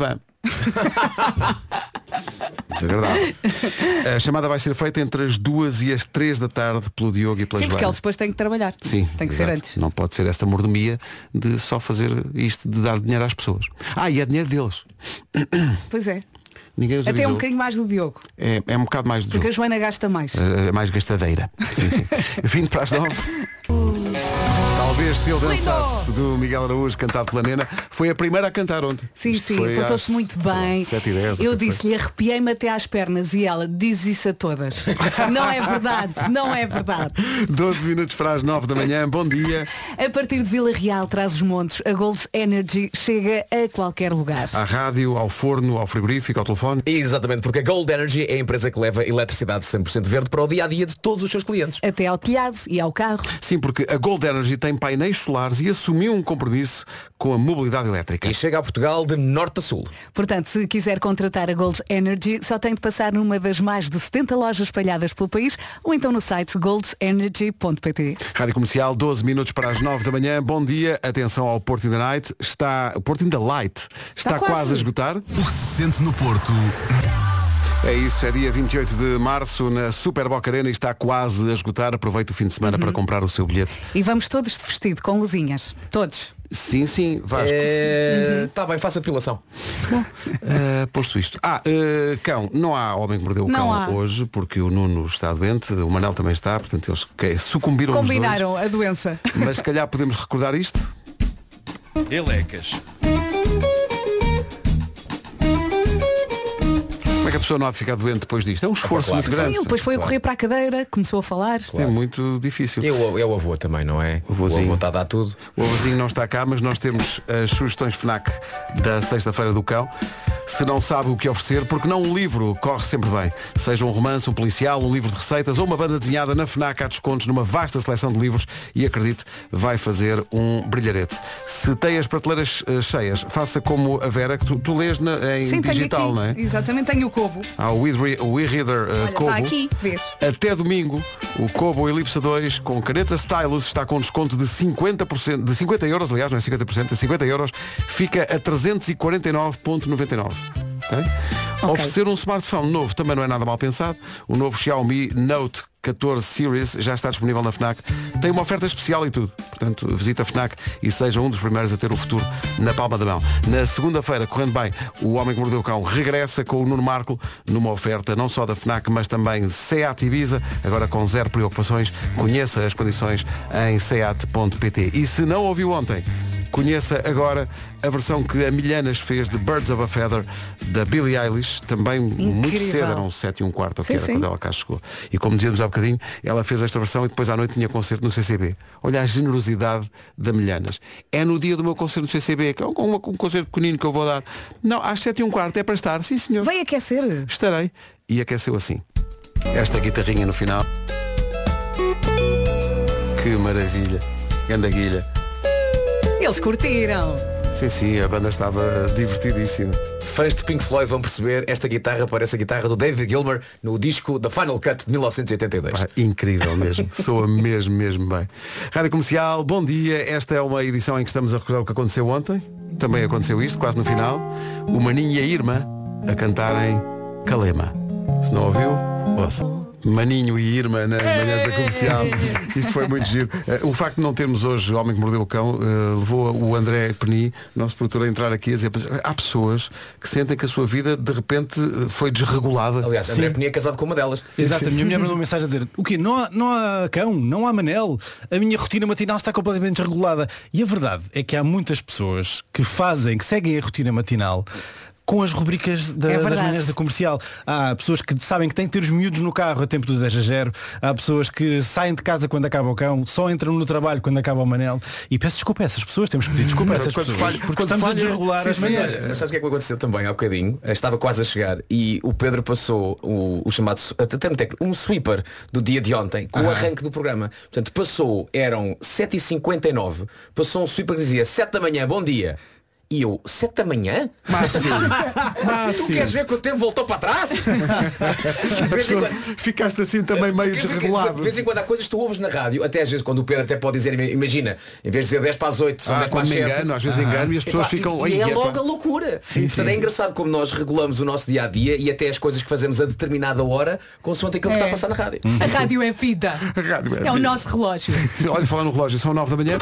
Desagradável. A chamada vai ser feita entre as 2 e as 3 da tarde pelo Diogo e pela Sim, porque Joana. eles depois têm que trabalhar. Sim, tem que exato. ser antes. Não pode ser esta mordomia de só fazer isto de dar dinheiro às pessoas. E é dinheiro deles. Pois é. Ninguém os Até avisou. um bocadinho mais do Diogo. É um bocado mais do Porque a Diogo. Joana gasta mais. É mais gastadeira. Sim, sim. 20 para as 9. Talvez se ele dançasse do Miguel Araújo cantado pela Nena. Foi a primeira a cantar ontem. Sim, Isto sim, foi portou-se às, muito sei lá, bem. 7h10, Eu o que foi. disse-lhe, arrepiei-me até às pernas e ela diz isso a todas. Não é verdade, não é verdade. 12 minutos para as 9 da manhã. Bom dia. A partir de Vila Real, traz os montes, a Gold Energy chega a qualquer lugar. À rádio, ao forno, ao frigorífico, ao telefone. Exatamente, porque a Gold Energy é a empresa que leva eletricidade 100% verde para o dia-a-dia de todos os seus clientes. Até ao telhado e ao carro. Sim, porque a Gold Energy tem painéis solares e assumiu um compromisso com a mobilidade elétrica. E chega a Portugal de norte a sul. Portanto, se quiser contratar a Gold Energy, só tem de passar numa das mais de 70 lojas espalhadas pelo país ou então no site goldenergy.pt. Rádio Comercial, 12 minutos para as 9 da manhã. Bom dia. Atenção ao Porto in the Night. O Porto in the Light está quase a esgotar. O que se sente no Porto. É isso, é dia 28 de março na Super Boca Arena e está quase a esgotar. Aproveite o fim de semana para comprar o seu bilhete. E vamos todos de vestido, com luzinhas. Todos. Sim, sim, Vasco. Está bem, faça depilação. Posto isto. Cão, não há Homem que Mordeu o Não Cão há. hoje, porque o Nuno está doente, o Manel também está, portanto eles sucumbiram os dois. Combinaram a doença. Mas se calhar podemos recordar isto. Elecas. Como é que a pessoa não há de ficar doente depois disto? É um esforço claro. muito grande. Sim, ele depois foi a correr para a cadeira, começou a falar. É muito difícil. É o avô também, não é? O avôzinho. O avô está a dar tudo. O avôzinho não está cá, mas nós temos as sugestões FNAC da sexta-feira do cão. Se não sabe o que oferecer, porque não um livro corre sempre bem. Seja um romance, um policial, um livro de receitas ou uma banda desenhada, na FNAC há descontos numa vasta seleção de livros e, acredite, vai fazer um brilharete. Se tem as prateleiras cheias, faça como a Vera, que tu lês em Sim, digital, tenho aqui. não é? Exatamente, tenho o Kobo. Há o e-reader Olha, Kobo. está aqui, vês? Até domingo, o Kobo Ellipse 2 com caneta Stylus está com desconto de 50%, de 50 euros, aliás, não é 50%, de 50 euros, fica a 349,99. Okay? Oferecer um smartphone novo também não é nada mal pensado. O novo Xiaomi Note 14 Series já está disponível na FNAC. Tem uma oferta especial e tudo. Portanto, visita a FNAC e seja um dos primeiros a ter o futuro na palma da mão. Na segunda-feira, correndo bem, o Homem que Mordeu o Cão regressa com o Nuno Marco numa oferta não só da FNAC, mas também de SEAT Ibiza, agora com zero preocupações. Conheça as condições em seat.pt. E se não ouviu ontem, conheça agora a versão que a Milhanas fez de Birds of a Feather da Billie Eilish, também muito cedo, eram 7h15, ou que era, quando ela cá chegou. E como dizíamos há bocadinho, ela fez esta versão e depois à noite tinha concerto no CCB. Olha a generosidade da Milhanas. É no dia do meu concerto no CCB, que é um concerto pequenino que eu vou dar. Não, às 7h15 é para estar, sim senhor. Vem aquecer. Estarei. E aqueceu assim. Esta guitarrinha no final. Que maravilha. Ganda guilha. Eles curtiram. Sim, sim, a banda estava divertidíssima. Fãs de Pink Floyd vão perceber, esta guitarra parece a guitarra do David Gilmour no disco da Final Cut de 1982. Incrível mesmo, soa mesmo bem. Rádio Comercial, bom dia. Esta é uma edição em que estamos a recordar o que aconteceu ontem. Também aconteceu isto, quase no final. O Maninho e a Irma a cantarem Calema. Se não ouviu, ouça. Maninho e Irma nas manhãs da Comercial. Isto foi muito giro. O facto de não termos hoje o Homem que Mordeu o Cão levou o André Peni, nosso produtor, a entrar aqui a dizer: há pessoas que sentem que a sua vida de repente foi desregulada. Aliás, André Peni é casado com uma delas. Exato, a minha mulher mandou uma mensagem a dizer: o quê? Não há cão, não há Manel, a minha rotina matinal está completamente desregulada. E a verdade é que há muitas pessoas que seguem a rotina matinal com as rubricas das manhãs da Comercial. Há pessoas que sabem que têm que ter os miúdos no carro a tempo do 10-0. Há pessoas que saem de casa quando acaba o cão, só entram no trabalho quando acaba o Manel. E peço desculpa a essas pessoas, temos que pedir desculpa a essas pessoas, porque estamos a desregular as manhãs. Mas sabes o que é que aconteceu também há bocadinho? Estava quase a chegar e o Pedro passou o chamado um sweeper do dia de ontem com o arranque do programa. Portanto, eram 7h59, passou um sweeper que dizia 7 da manhã, bom dia. E eu, 7 da manhã? Tu queres ver que o tempo voltou para trás? Ficaste assim também meio desregulado. De vez em quando há coisas que tu ouves na rádio, até às vezes quando o Pedro até pode dizer, imagina, em vez de dizer 10 para as 8, são 10 para as 7. Engano, às vezes engano e as pessoas ficam... E é logo a loucura. Portanto, é engraçado como nós regulamos o nosso dia-a-dia e até as coisas que fazemos a determinada hora, consoante aquilo que está a passar na rádio. A rádio é vida. É o nosso relógio. Olha, falar no relógio, são 9 da manhã.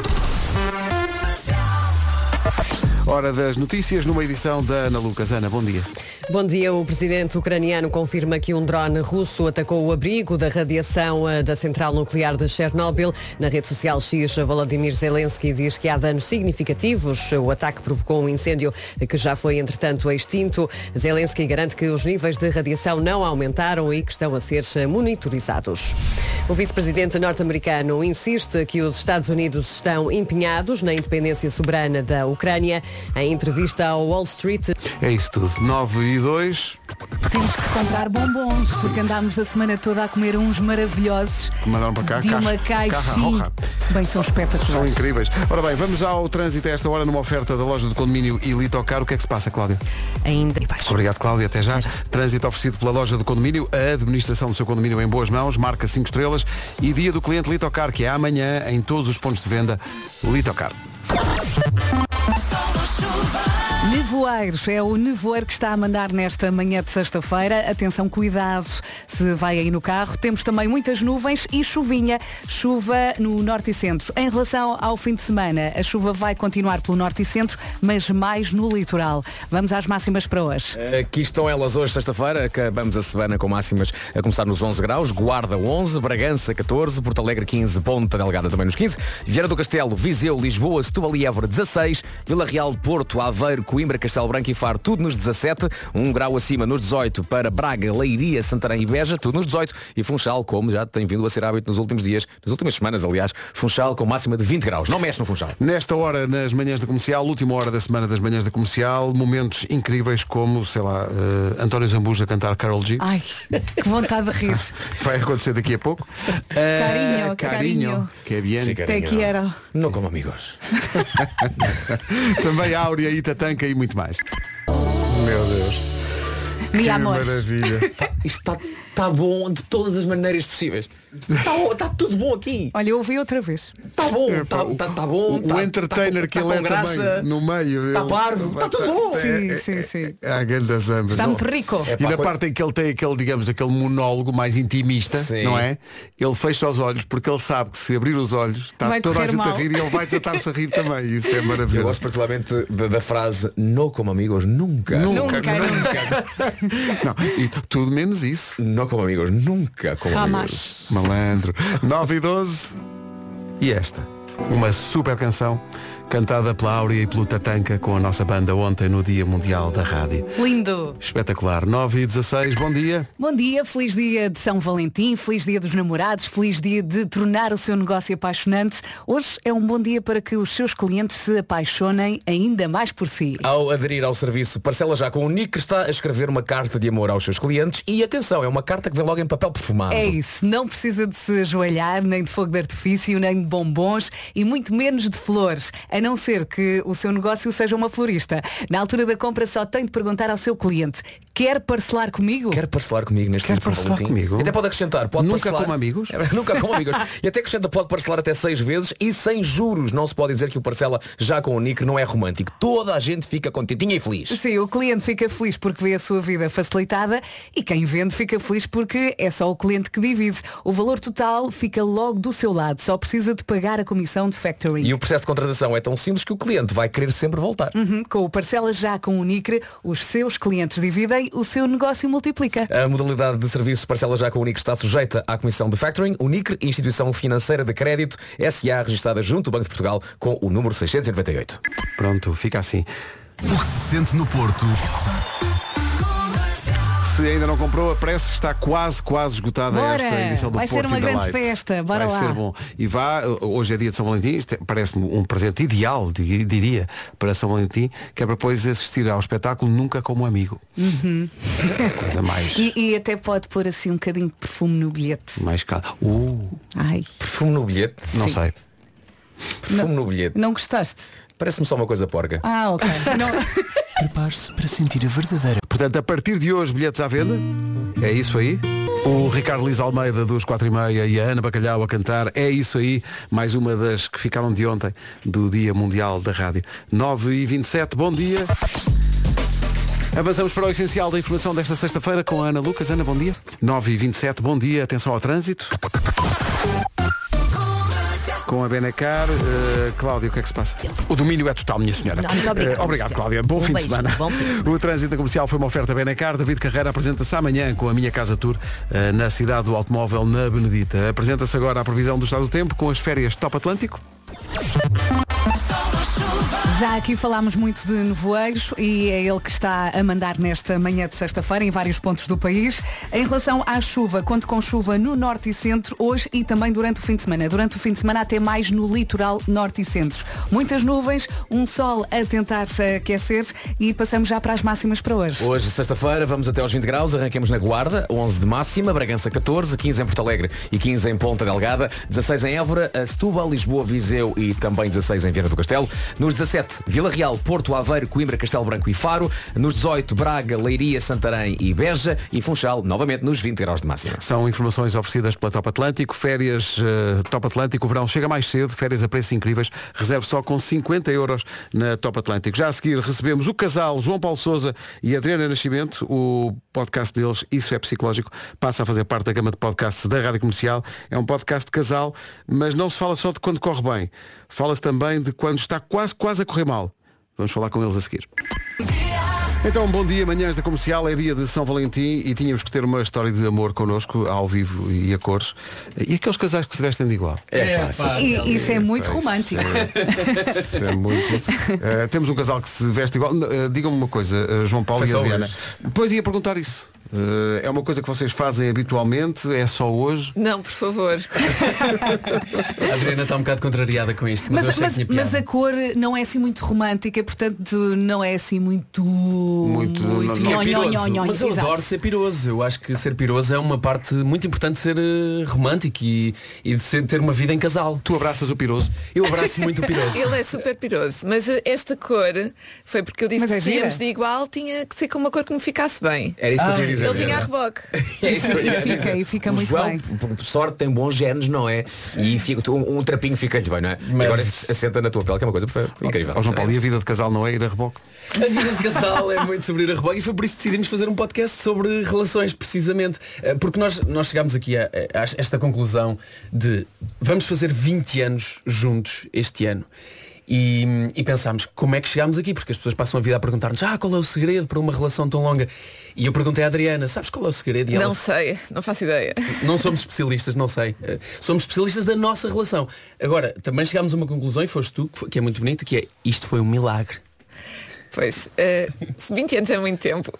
Hora das notícias numa edição da Ana Lucas. Ana, bom dia. Bom dia. O presidente ucraniano confirma que um drone russo atacou o abrigo da radiação da central nuclear de Chernobyl. Na rede social X, Volodymyr Zelensky diz que há danos significativos. O ataque provocou um incêndio que já foi, entretanto, extinto. Zelensky garante que os níveis de radiação não aumentaram e que estão a ser monitorizados. O vice-presidente norte-americano insiste que os Estados Unidos estão empenhados na independência soberana da Ucrânia. Em entrevista ao Wall Street. É isso tudo. 9 e 2. Temos que comprar bombons, porque andámos a semana toda a comer uns maravilhosos. Que mandaram para cá. De uma caixinha. Bem, são espetaculares. São incríveis. Ora bem, vamos ao trânsito a esta hora numa oferta da loja do condomínio e Litocar. O que é que se passa, Cláudia? Ainda baixo. Obrigado, Cláudia. Até já. Trânsito oferecido pela loja do condomínio. A administração do seu condomínio em boas mãos. Marca 5 estrelas. E dia do cliente Litocar, que é amanhã em todos os pontos de venda Litocar. Nevoeiros, é o nevoeiro que está a mandar nesta manhã de sexta-feira. Atenção, cuidado se vai aí no carro. Temos também muitas nuvens e chuvinha. Chuva no norte e centro. Em relação ao fim de semana, a chuva vai continuar pelo norte e centro, mas mais no litoral. Vamos às máximas para hoje. Aqui estão elas hoje, sexta-feira. Acabamos a semana com máximas a começar nos 11 graus. Guarda 11, Bragança 14, Porto Alegre 15, Ponta Delgada também nos 15. Viana do Castelo, Viseu, Lisboa, Setúbal e Évora 16. Vila Real, Porto, Aveiro, Coimbra, Castelo Branco e Faro, tudo nos 17, 1 grau acima nos 18 para Braga, Leiria, Santarém e Beja, tudo nos 18, e Funchal, como já tem vindo a ser hábito nos últimos dias, nas últimas semanas, aliás, Funchal com máxima de 20 graus. Não mexe no Funchal. Nesta hora, nas manhãs da comercial, última hora da semana das manhãs da comercial, momentos incríveis como, sei lá, António Zambujo a cantar Karol G. Ai, que vontade de rir. Vai acontecer daqui a pouco. Carinho. Que é bien. Te quiero. Não como amigos. Também Áurea e Tatanca e muito mais. Meu Deus. Mi que amor. maravilha. Isto está bom de todas as maneiras possíveis. Está tudo bom aqui. Olha, eu ouvi outra vez. Está bom, está bom. O entertainer que ele é também no meio. Está parvo, está tudo bom. Sim. Há grandes ambas. Está muito rico. E na parte em que ele tem aquele, digamos, aquele monólogo mais intimista, sim, não é? Ele fecha os olhos porque ele sabe que se abrir os olhos está vai toda a gente mal. a rir e ele vai desatar-se a rir também. Isso é Eu maravilhoso. gosto particularmente da frase não como amigos, nunca. Nunca. Não, e tudo menos isso. Não como amigos, nunca como amigos. Malandro. 9 e 12. E esta, uma super canção cantada pela Áurea e pelo Tatanca com a nossa banda ontem no Dia Mundial da Rádio. Lindo. Espetacular. 9 e 16, bom dia. Bom dia, feliz dia de São Valentim, feliz dia dos namorados, feliz dia de tornar o seu negócio apaixonante. Hoje é um bom dia para que os seus clientes se apaixonem ainda mais por si. Ao aderir ao serviço Parcela Já com o Nick, está a escrever uma carta de amor aos seus clientes e atenção, é uma carta que vem logo em papel perfumado. É isso, não precisa de se ajoelhar, nem de fogo de artifício, nem de bombons e muito menos de flores, a não ser que o seu negócio seja uma florista. Na altura da compra só tem de perguntar ao seu cliente: quer parcelar comigo? Quer parcelar comigo neste Quer dia de São parcelar Valentim? comigo? E até pode acrescentar, pode Nunca parcelar. como amigos? Nunca como amigos. E até acrescenta, pode parcelar até 6 vezes e sem juros. Não se pode dizer que o Parcela Já com o Nick não é romântico. Toda a gente fica contentinha e feliz. Sim, o cliente fica feliz porque vê a sua vida facilitada e quem vende fica feliz porque é só o cliente que divide. O valor total fica logo do seu lado, só precisa de pagar a comissão de factoring. E o processo de contratação é tão simples que o cliente vai querer sempre voltar. Com o Parcela Já com o Unicre, os seus clientes dividem, o seu negócio multiplica. A modalidade de serviço Parcela Já com o Unicre está sujeita à comissão de factoring. Unicre, instituição financeira de crédito, SA, registrada junto ao Banco de Portugal com o número 698. Pronto, fica assim. O que se sente no Porto. Se ainda não comprou, a pressa está quase esgotada. Bora! Esta edição do Vai Porto ser uma in the grande Light. festa, bora vai lá. ser bom. E vá, hoje é dia de São Valentim, isto parece-me um presente ideal, diria, para São Valentim, que é para depois assistir ao espetáculo Nunca Como Amigo. Coisa mais, E até pode pôr assim um bocadinho de perfume no bilhete. mais calma. Ai. Perfume no bilhete? Não Sim. sei. Perfume no bilhete. Não gostaste? Parece-me só uma coisa porca. Ah, ok. Não... Prepare-se para sentir a verdadeira. Portanto, a partir de hoje, bilhetes à venda. É isso aí. O Ricardo Liz Almeida dos 4:30 e a Ana Bacalhau a cantar. É isso aí. Mais uma das que ficaram de ontem, do Dia Mundial da Rádio. 9h27, bom dia. Avançamos para o essencial da informação desta sexta-feira com a Ana Lucas. Ana, bom dia. 9h27, bom dia. Atenção ao trânsito. Com a Benacar, Cláudia, o que é que se passa? O domínio é total, minha senhora. Não, obrigado, Cláudia. Bom fim de semana. O trânsito comercial foi uma oferta Benacar. David Carreira apresenta-se amanhã com a Minha Casa Tour na cidade do automóvel, na Benedita. Apresenta-se agora a previsão do estado do tempo com as férias Top Atlântico. Já aqui falámos muito de nevoeiros e é ele que está a mandar nesta manhã de sexta-feira em vários pontos do país. Em relação à chuva, conto com chuva no norte e centro hoje e também durante o fim de semana. Durante o fim de semana até mais no litoral norte e centro. Muitas nuvens, um sol a tentar aquecer e passamos já para as máximas para hoje. Hoje, sexta-feira, vamos até aos 20 graus, arranquemos na Guarda, 11 de máxima, Bragança 14, 15 em Porto Alegre e 15 em Ponta Delgada, 16 em Évora, Setúbal, Lisboa, Viseu e também 16 em Viana do Castelo. Nos 17, Vila Real, Porto, Aveiro, Coimbra, Castelo Branco e Faro. Nos 18, Braga, Leiria, Santarém e Beja. E Funchal, novamente, nos 20 graus de máxima. São informações oferecidas pela Top Atlântico. Férias Top Atlântico. O verão chega mais cedo. Férias a preços incríveis. Reserve só com 50 euros na Top Atlântico. Já a seguir recebemos o casal João Paulo Sousa e Adriana Nascimento. O podcast deles, Isso é Psicológico, passa a fazer parte da gama de podcasts da Rádio Comercial. É um podcast de casal, mas não se fala só de quando corre bem. Fala-se também de quando está quase a correr mal. Vamos falar com eles a seguir. Então, bom dia, manhãs da Comercial, é dia de São Valentim e tínhamos que ter uma história de amor connosco, ao vivo e a cores. E aqueles casais que se vestem de igual. Isso é muito romântico. Isso é muito. Temos um casal que se veste igual. Digam-me uma coisa, João Paulo e Adriana. Depois ia perguntar isso. É uma coisa que vocês fazem habitualmente? É só hoje? Não, por favor. A Adriana está um bocado contrariada com isto, mas a cor não é assim muito romântica, portanto não é assim muito mas eu adoro ser piroso. Eu acho que ser piroso é uma parte muito importante de ser romântico e de ter uma vida em casal. Tu abraças o piroso? Eu abraço muito o piroso. Ele é super piroso, mas esta cor foi porque eu disse que tínhamos de igual, tinha que ser com uma cor que me ficasse bem. Era isso que eu tinha a dizer. Ele vinha a reboque. É isso e fica muito João, bem. Por sorte, tem bons genes, não é? E fica, um trapinho fica-lhe bem, não é? Mas... Agora assenta na tua pele, que é uma coisa incrível. João Paulo, e a vida de casal não é ir a reboque? A vida de casal é muito sobre ir a reboque e foi por isso que decidimos fazer um podcast sobre relações, precisamente. Porque nós chegámos aqui a esta conclusão de vamos fazer 20 anos juntos este ano. E pensámos, como é que chegámos aqui? Porque as pessoas passam a vida a perguntar-nos qual é o segredo para uma relação tão longa? E eu perguntei à Adriana, sabes qual é o segredo? E não sei, não faço ideia. Não somos especialistas, não sei. Somos especialistas da nossa relação. Agora, também chegámos a uma conclusão, e foste tu, que é muito bonito, que é, isto foi um milagre. Pois, 20 anos é muito tempo.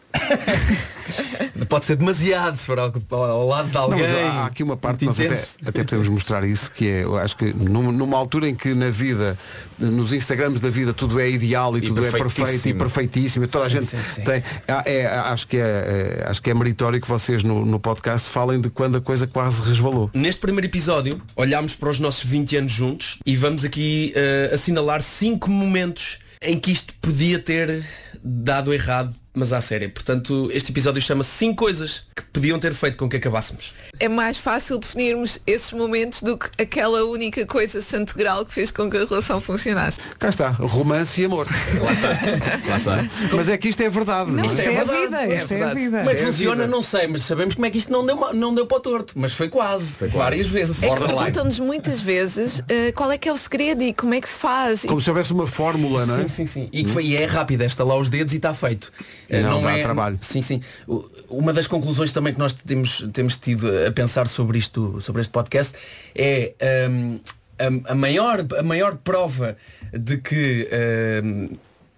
Pode ser demasiado se for ao lado de alguém. Não, há aqui uma parte que nós até podemos mostrar isso, que é, eu acho que numa altura em que na vida, nos Instagrams da vida tudo é ideal e tudo é perfeito e perfeitíssimo, toda a gente tem. Acho que é meritório que vocês no podcast falem de quando a coisa quase resvalou. Neste primeiro episódio olhámos para os nossos 20 anos juntos e vamos aqui assinalar 5 momentos em que isto podia ter dado errado, mas à séria. Portanto, este episódio chama-se 5 coisas que podiam ter feito com que acabássemos. É mais fácil definirmos esses momentos do que aquela única coisa santo grau que fez com que a relação funcionasse. Cá está, romance e amor. Lá está. Mas é que isto é verdade. Não, isto é a vida. Isto é a vida. Como é que funciona, não sei, mas sabemos como é que isto não deu para o torto. Mas foi quase. Várias vezes. É que perguntam-nos muitas vezes qual é que é o segredo e como é que se faz. Como se houvesse uma fórmula, não é? Sim. E é rápido, esta lá os dedos e está feito. Não dá trabalho. Sim. Uma das conclusões também que nós temos tido a pensar sobre este podcast é a maior prova de que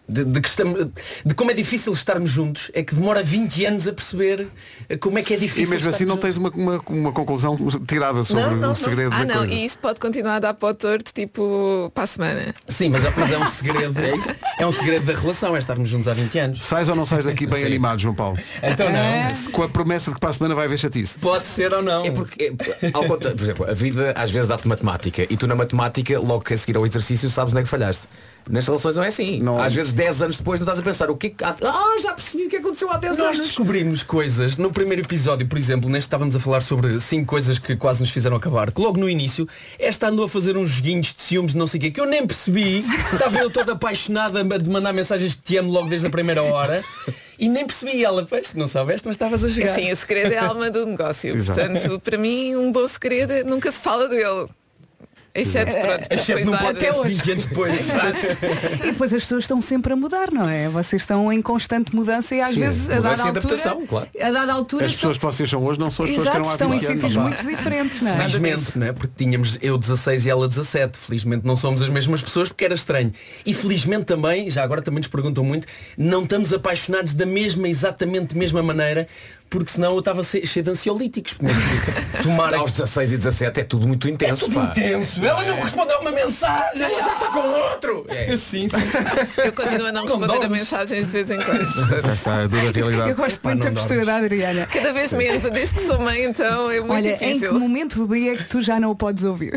de como é difícil estarmos juntos, é que demora 20 anos a perceber como é que é difícil. E mesmo assim não tens uma conclusão tirada sobre o segredo da coisa. E isto pode continuar a dar para o torto, tipo, para a semana. Sim, mas é um segredo, é isso? É um segredo da relação, é estarmos juntos há 20 anos. Sais ou não sais daqui bem animado, João Paulo? Então não. Com a promessa de que para a semana vai haver chatice. Pode ser ou não. É porque, ao contrário, por exemplo, a vida às vezes dá-te matemática e tu na matemática, logo que a seguir ao exercício, sabes onde é que falhaste. Nas relações não é assim. Não. Às vezes 10 anos depois não estás a pensar o que já percebi o que aconteceu há 10 anos. Nós descobrimos coisas. No primeiro episódio, por exemplo, neste estávamos a falar sobre 5 coisas que quase nos fizeram acabar. Que logo no início, esta andou a fazer uns joguinhos de ciúmes, não sei o quê, que eu nem percebi. Estava eu toda apaixonada de mandar mensagens de te amo logo desde a primeira hora. E nem percebi ela, pois, não soubeste, mas estavas a chegar. Sim, o segredo é a alma do negócio. Portanto, para mim, um bom segredo é nunca se fala dele. Exceto num podcast 20 anos depois. E depois as pessoas estão sempre a mudar, não é? Vocês estão em constante mudança e às vezes a dada altura as pessoas que vocês são hoje não são as pessoas que eram há 20 estão anos. em sítios muito diferentes, não é? Felizmente, não é? Porque tínhamos eu 16 e ela 17. Felizmente não somos as mesmas pessoas porque era estranho. E felizmente também, já agora também nos perguntam muito, não estamos apaixonados da exatamente mesma maneira. Porque senão eu estava cheio de ansiolíticos. Tomar aos 16 e 17 é tudo muito intenso. É tudo intenso. Ela não respondeu uma mensagem. Ela já está com outro. Sim. Eu continuo a não responder a mensagens de vez em quando. Já está, é dura realidade. Eu gosto muito da postura da Adriana. Cada vez menos, desde que sou mãe, então é muito difícil. Em que momento do dia é que tu já não o podes ouvir?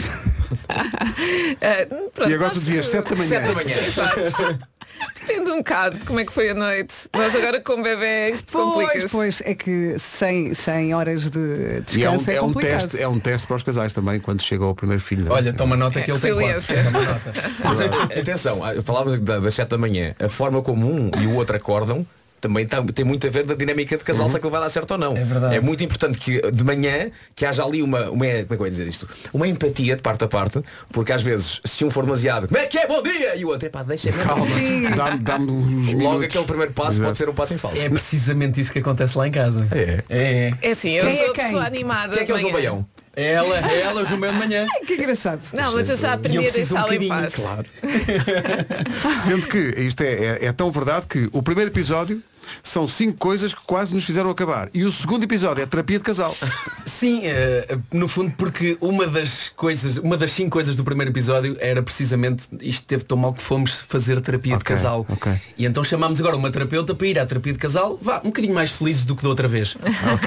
Pronto, e agora tu dizias 7 da manhã. 7 da manhã. Depende um bocado de como é que foi a noite. Nós agora com o bebê isto complica-se. Pois, é que sem horas de descanso é complicado. É um teste para os casais também, quando chega ao primeiro filho. Olha, toma nota que ele tem 4. Mas atenção, falávamos das 7 da manhã. A forma como um e o outro acordam também tem muito a ver da dinâmica de casal, se aquilo vai dar certo ou não. É verdade. É muito importante que de manhã que haja ali como é que eu ia dizer isto? Uma empatia de parte a parte, porque às vezes se um for demasiado, como é que é, bom dia! E o outro, deixa calma, dá-me uns logo minutos. Aquele primeiro passo pode ser um passo em falso. É precisamente isso que acontece lá em casa. É assim, eu sou pessoa animada. Quem é que é o João Baião? É ela, o João Baião de manhã. Que engraçado. Não, mas eu já aprendi a deixá-la em paz. Claro. Sendo que isto é tão verdade que o primeiro episódio são 5 coisas que quase nos fizeram acabar. E o segundo episódio é terapia de casal. Sim, no fundo porque uma das 5 coisas do primeiro episódio era precisamente isto teve tão mal que fomos fazer terapia de casal. E então chamámos agora uma terapeuta para ir à terapia de casal, um bocadinho mais felizes do que da outra vez.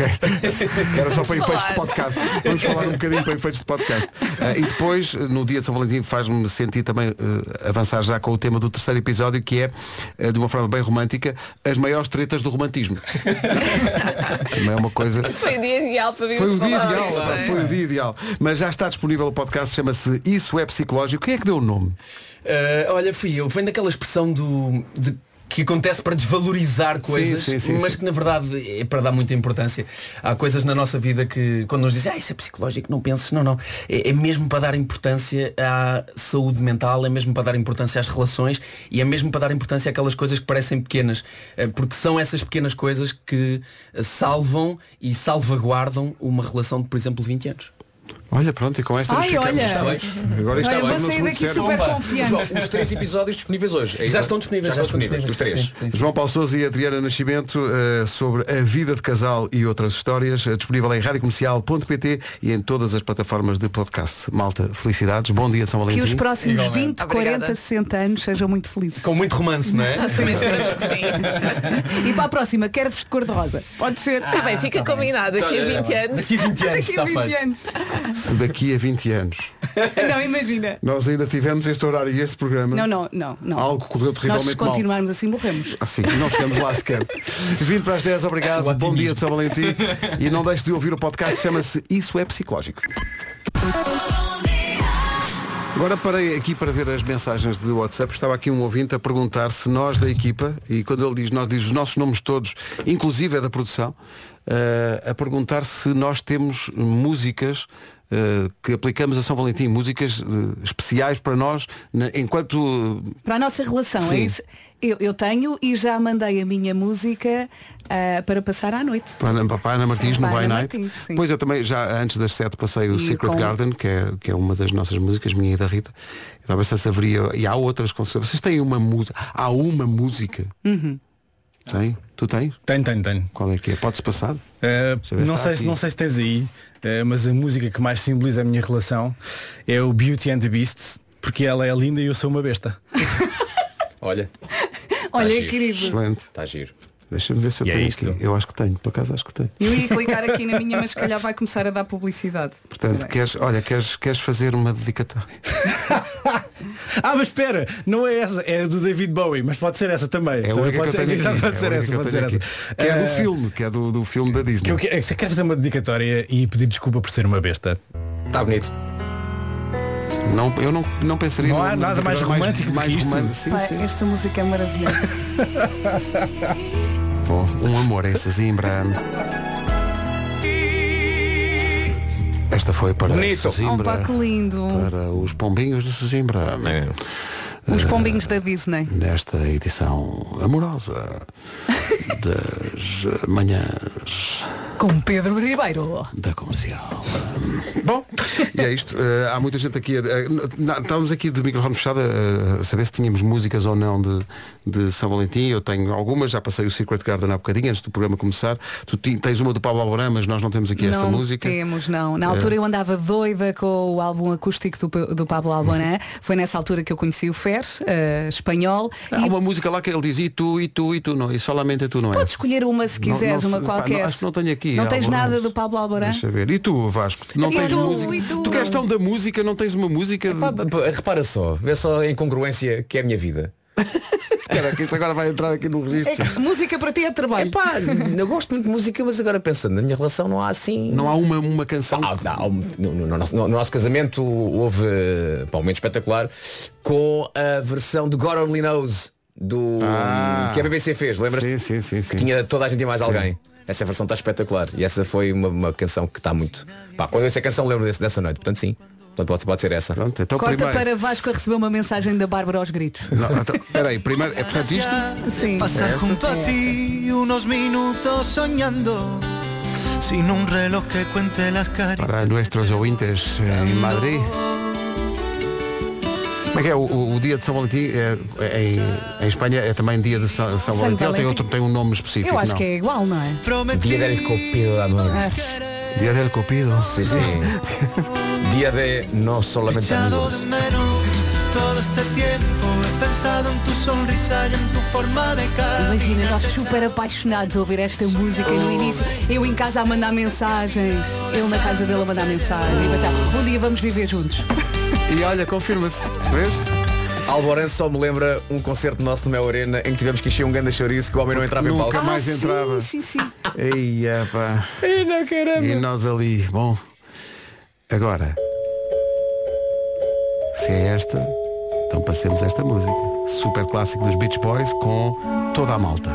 Era só para efeitos de podcast. Vamos falar um bocadinho para efeitos de podcast. E depois, no dia de São Valentim, faz-me sentir também avançar já com o tema do terceiro episódio, que é, de uma forma bem romântica, as maiores tretas do romantismo. Também é uma coisa. Foi o dia ideal para virmos falar. Foi o dia ideal. Mas já está disponível o podcast, chama-se Isso é Psicológico. Quem é que deu o nome? Olha, fui eu. Vem daquela expressão que acontece para desvalorizar coisas, mas que na verdade é para dar muita importância. Há coisas na nossa vida que quando nos dizem isso é psicológico, não penses, não. É mesmo para dar importância à saúde mental, é mesmo para dar importância às relações e é mesmo para dar importância àquelas coisas que parecem pequenas, porque são essas pequenas coisas que salvam e salvaguardam uma relação de, por exemplo, 20 anos. Olha, pronto, e com esta ficamos. Agora isto vou sair daqui super confiante. Os 3 episódios disponíveis hoje. Já estão disponíveis. Os 3. João Paulo Sousa e Adriana Nascimento sobre a vida de casal e outras histórias, disponível em radiocomercial.pt e em todas as plataformas de podcast. Malta, felicidades, bom dia São Valentim. Que os próximos 20, 40, 60 anos sejam muito felizes. Com muito romance, não é? Nós também esperamos que sim. E para a próxima, quero-vos de cor-de-rosa. Pode ser. Está bem, fica combinado. Daqui a 20 anos. Daqui a 20 anos está feito. Se daqui a 20 anos não, imagina, nós ainda tivemos este horário e este programa, não. Algo correu terrivelmente mal. Nós se continuarmos assim morremos. Assim, não chegamos lá sequer. 20 para as 10, obrigado, bom dia de São Valentim. E não deixe de ouvir o podcast, chama-se Isso é Psicológico. Agora parei aqui para ver as mensagens de WhatsApp. Estava aqui um ouvinte a perguntar se nós da equipa, e quando ele diz nós, diz os nossos nomes todos, inclusive é da produção, a perguntar se nós temos músicas que aplicamos a São Valentim, músicas especiais para nós, enquanto... Para a nossa relação, Sim. é isso? Eu tenho e já mandei a minha música para passar à noite. Para a Ana Martins no Para By Ana Night. Martins, sim. Pois eu também, já antes das 7 passei o E Secret com- Garden, que é uma das nossas músicas, minha e da Rita. Eu estava a ver se haveria. E há outras com vocês têm uma música. Há uma música. Tem? Tu tens? Tenho. Qual é que é? Pode-se passar? Não sei se tens aí, mas a música que mais simboliza a minha relação é o Beauty and the Beast, porque ela é linda e eu sou uma besta. Olha. Olha, giro. querido. Excelente. Está giro. Deixa-me ver se eu E é tenho isto. aqui. Eu acho que tenho, por acaso acho que tenho. Eu ia clicar aqui na minha, mas se calhar vai começar a dar publicidade. Portanto, queres fazer uma dedicatória? Mas espera, não é essa, é do David Bowie, mas pode ser essa também. É a Também única que eu pode ser, tenho exato, aqui. pode ser essa, pode ser essa. Que é do filme, que é do filme da Disney. Você quer fazer uma dedicatória e pedir desculpa por ser uma besta? Está bonito. Não, eu não pensaria. Não há numa nada mais dedicatória romântico do que isto. romântico. Sim, Pá, sim. esta música é maravilhosa. Bom, um amor em Sesimbra. Esta foi para Bonito. Sesimbra, Pá, que lindo. para os pombinhos de Sesimbra. Os pombinhos da Disney. Nesta edição amorosa das manhãs Com Pedro Ribeiro. da Comercial. Bom, e é isto. Há muita gente aqui. Estávamos aqui de microfone fechado a saber se tínhamos músicas ou não de São Valentim. Eu tenho algumas, já passei o Secret Garden há bocadinho, antes do programa começar. Tu tens uma do Pablo Alborán, mas nós não temos aqui esta Não música. temos, não. Na altura eu andava doida com o álbum acústico do Pablo Alborán. Foi nessa altura que eu conheci o Fer, espanhol. Há uma música lá que ele diz e tu, não, e solamente tu, não é? Podes escolher uma se quiseres, Não, uma qualquer. acho que não tenho aqui. Não tens Alborán. nada do Pablo Alborán? Deixa ver. E tu, Vasco? Não E tens tu, música? e tu? Tu que és tão da música, não tens uma música de... Repara só, vê só a incongruência que é a minha vida. Cara, que isto agora vai entrar aqui no registro. Música para ti é trabalho. Epá, eu gosto muito de música, mas agora pensando, na minha relação não há assim. Não há uma canção. No nosso casamento houve um momento espetacular com a versão de God Only Knows que a BBC fez, lembras-te? Sim. Que tinha toda a gente e mais alguém. Essa versão está espetacular. E essa foi uma canção que está muito. Quando eu ouço a canção lembro dessa noite. Portanto sim. Portanto, pode ser essa. Pronto, então Corta primeiro... para Vasco a receber uma mensagem da Bárbara aos gritos. Não, então, peraí, primeiro é portanto isto. Sim. Pasar junto a ti unos minutos soñando sin un reloj que cuente las caricias. Para nuestros ouvintes em Madrid. Como é que é o dia de São Valentim? Em Espanha é também dia de São Valentim ou tem um nome específico? Eu acho não. que é igual, não é? Dia del Cupido de amor. Dia del Cupido. Sí. Dia de no solamente amigos. Todo este tiempo he pensado en tu sonrisa y en tu forma de Imagina, nós super apaixonados a ouvir esta música no início. Eu em casa a mandar mensagens, ele na casa dele a mandar mensagens. E pensar, um dia vamos viver juntos. E olha, confirma-se. Vês? Alborán só me lembra um concerto nosso no Mel Arena em que tivemos que encher um grande chouriço que o homem não entrava em palco. Nunca mais entrava. Sim. Eia, pá. Ei, não, caramba. E nós ali. Bom, agora, se é esta, então passemos esta música. Super clássico dos Beach Boys com toda a malta.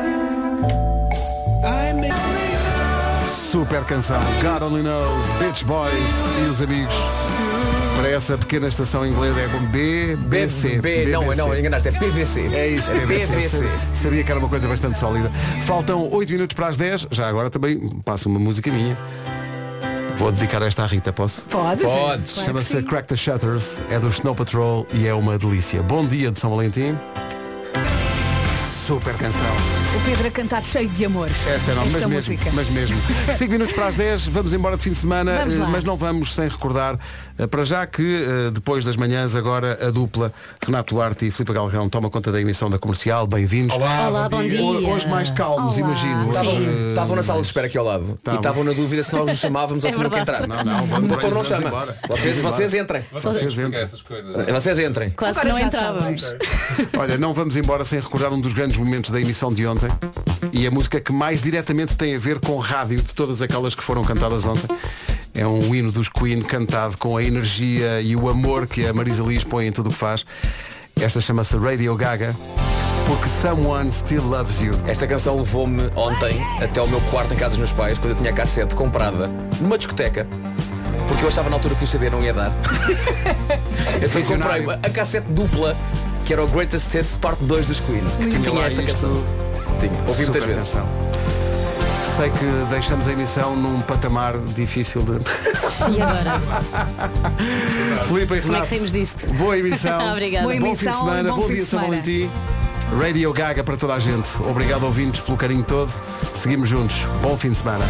Super canção. God Only Knows, Beach Boys e os amigos. Para essa pequena estação inglesa é como BBC. Não, enganaste, é PVC. É isso, PVC. Sabia que era uma coisa bastante sólida. Faltam 8 minutos para as 10. Já agora também passo uma música minha. Vou dedicar esta à Rita, posso? Podes. Claro Chama-se Crack the Shutters, é do Snow Patrol e é uma delícia. Bom dia de São Valentim. Super canção. O Pedro a cantar cheio de amor. Esta é não, Esta música. mas mesmo. 5 minutos para as 10, vamos embora de fim de semana, Vamos lá. mas não vamos sem recordar, para já que depois das manhãs agora a dupla Renato Duarte e Filipe Galrão toma conta da emissão da Comercial. Bem-vindos. Olá, bom dia. Hoje mais calmos, Olá. imagino. Estavam na sala de espera aqui ao lado e estavam na dúvida se nós nos chamávamos ou se tinham que entrar. Não, o doutor não vamos chama. embora. Vocês entrem. Vocês entrem. Vocês entrem. Quase que não entrávamos. Olha, não vamos embora sem recordar um dos grandes momentos da emissão de ontem e a música que mais diretamente tem a ver com rádio de todas aquelas que foram cantadas ontem. É um hino dos Queen cantado com a energia e o amor que a Marisa Liz põe em tudo o que faz. Esta chama-se Radio Gaga, porque Someone Still Loves You. Esta canção levou-me ontem até ao meu quarto em casa dos meus pais, quando eu tinha a cassete comprada numa discoteca. porque eu achava na altura que o CD não ia dar. Então comprei a cassete dupla, que era o Greatest Hits Part 2 dos Queen, que tinha esta canção. Ouvi muitas vezes. Canção. Sei que deixamos a emissão num patamar difícil de... E agora? Filipe e Renato, como é que saímos disto? boa emissão. Obrigada. Bom fim de semana, bom dia de São Valentim. Radio Gaga para toda a gente. Obrigado, ouvintes, pelo carinho todo. Seguimos juntos. Bom fim de semana.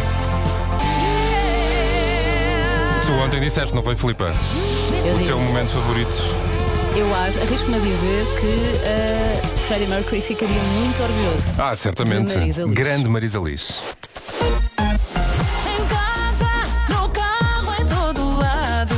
Tu ontem disseste, não foi, Filipe? O teu momento favorito? Eu arrisco-me a dizer que Freddie Mercury ficaria muito orgulhoso. Certamente. Grande Marisa Liz. Em casa, no carro, em todo lado.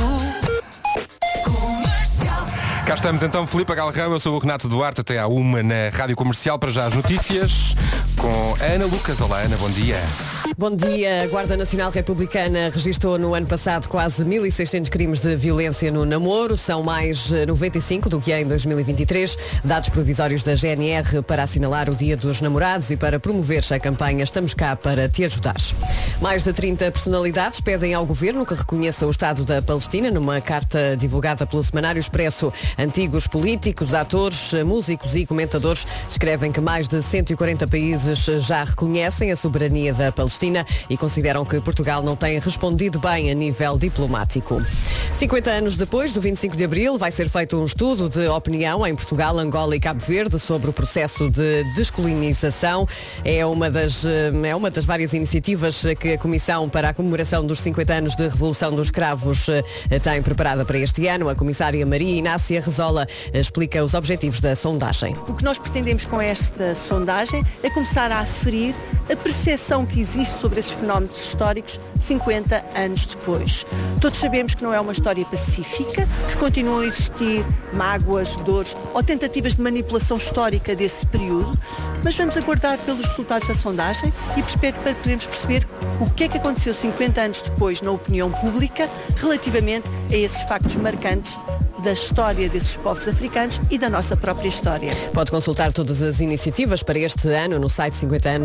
Comercial. Cá estamos então, Filipe Galrão, eu sou o Renato Duarte, até à 1 na Rádio Comercial, para já as notícias com a Ana Lucas. Olá, Ana, bom dia. Bom dia. A Guarda Nacional Republicana registrou no ano passado quase 1.600 crimes de violência no namoro. São mais 95 do que em 2023. Dados provisórios da GNR para assinalar o Dia dos Namorados e para promover a campanha Estamos Cá para Te Ajudar. Mais de 30 personalidades pedem ao Governo que reconheça o Estado da Palestina. Numa carta divulgada pelo Semanário Expresso, antigos políticos, atores, músicos e comentadores escrevem que mais de 140 países já reconhecem a soberania da Palestina e consideram que Portugal não tem respondido bem a nível diplomático. 50 anos depois do 25 de Abril vai ser feito um estudo de opinião em Portugal, Angola e Cabo Verde sobre o processo de descolonização. É uma das várias iniciativas que a Comissão para a Comemoração dos 50 anos de Revolução dos Cravos tem preparada para este ano. A comissária Maria Inácia Rezola explica os objetivos da sondagem. O que nós pretendemos com esta sondagem é começar a aferir a percepção que existe sobre esses fenómenos históricos 50 anos depois. Todos sabemos que não é uma história pacífica, que continuam a existir mágoas, dores ou tentativas de manipulação histórica desse período, mas vamos aguardar pelos resultados da sondagem e para podermos perceber o que é que aconteceu 50 anos depois na opinião pública relativamente a esses factos marcantes da história desses povos africanos e da nossa própria história. Pode consultar todas as iniciativas para este ano no site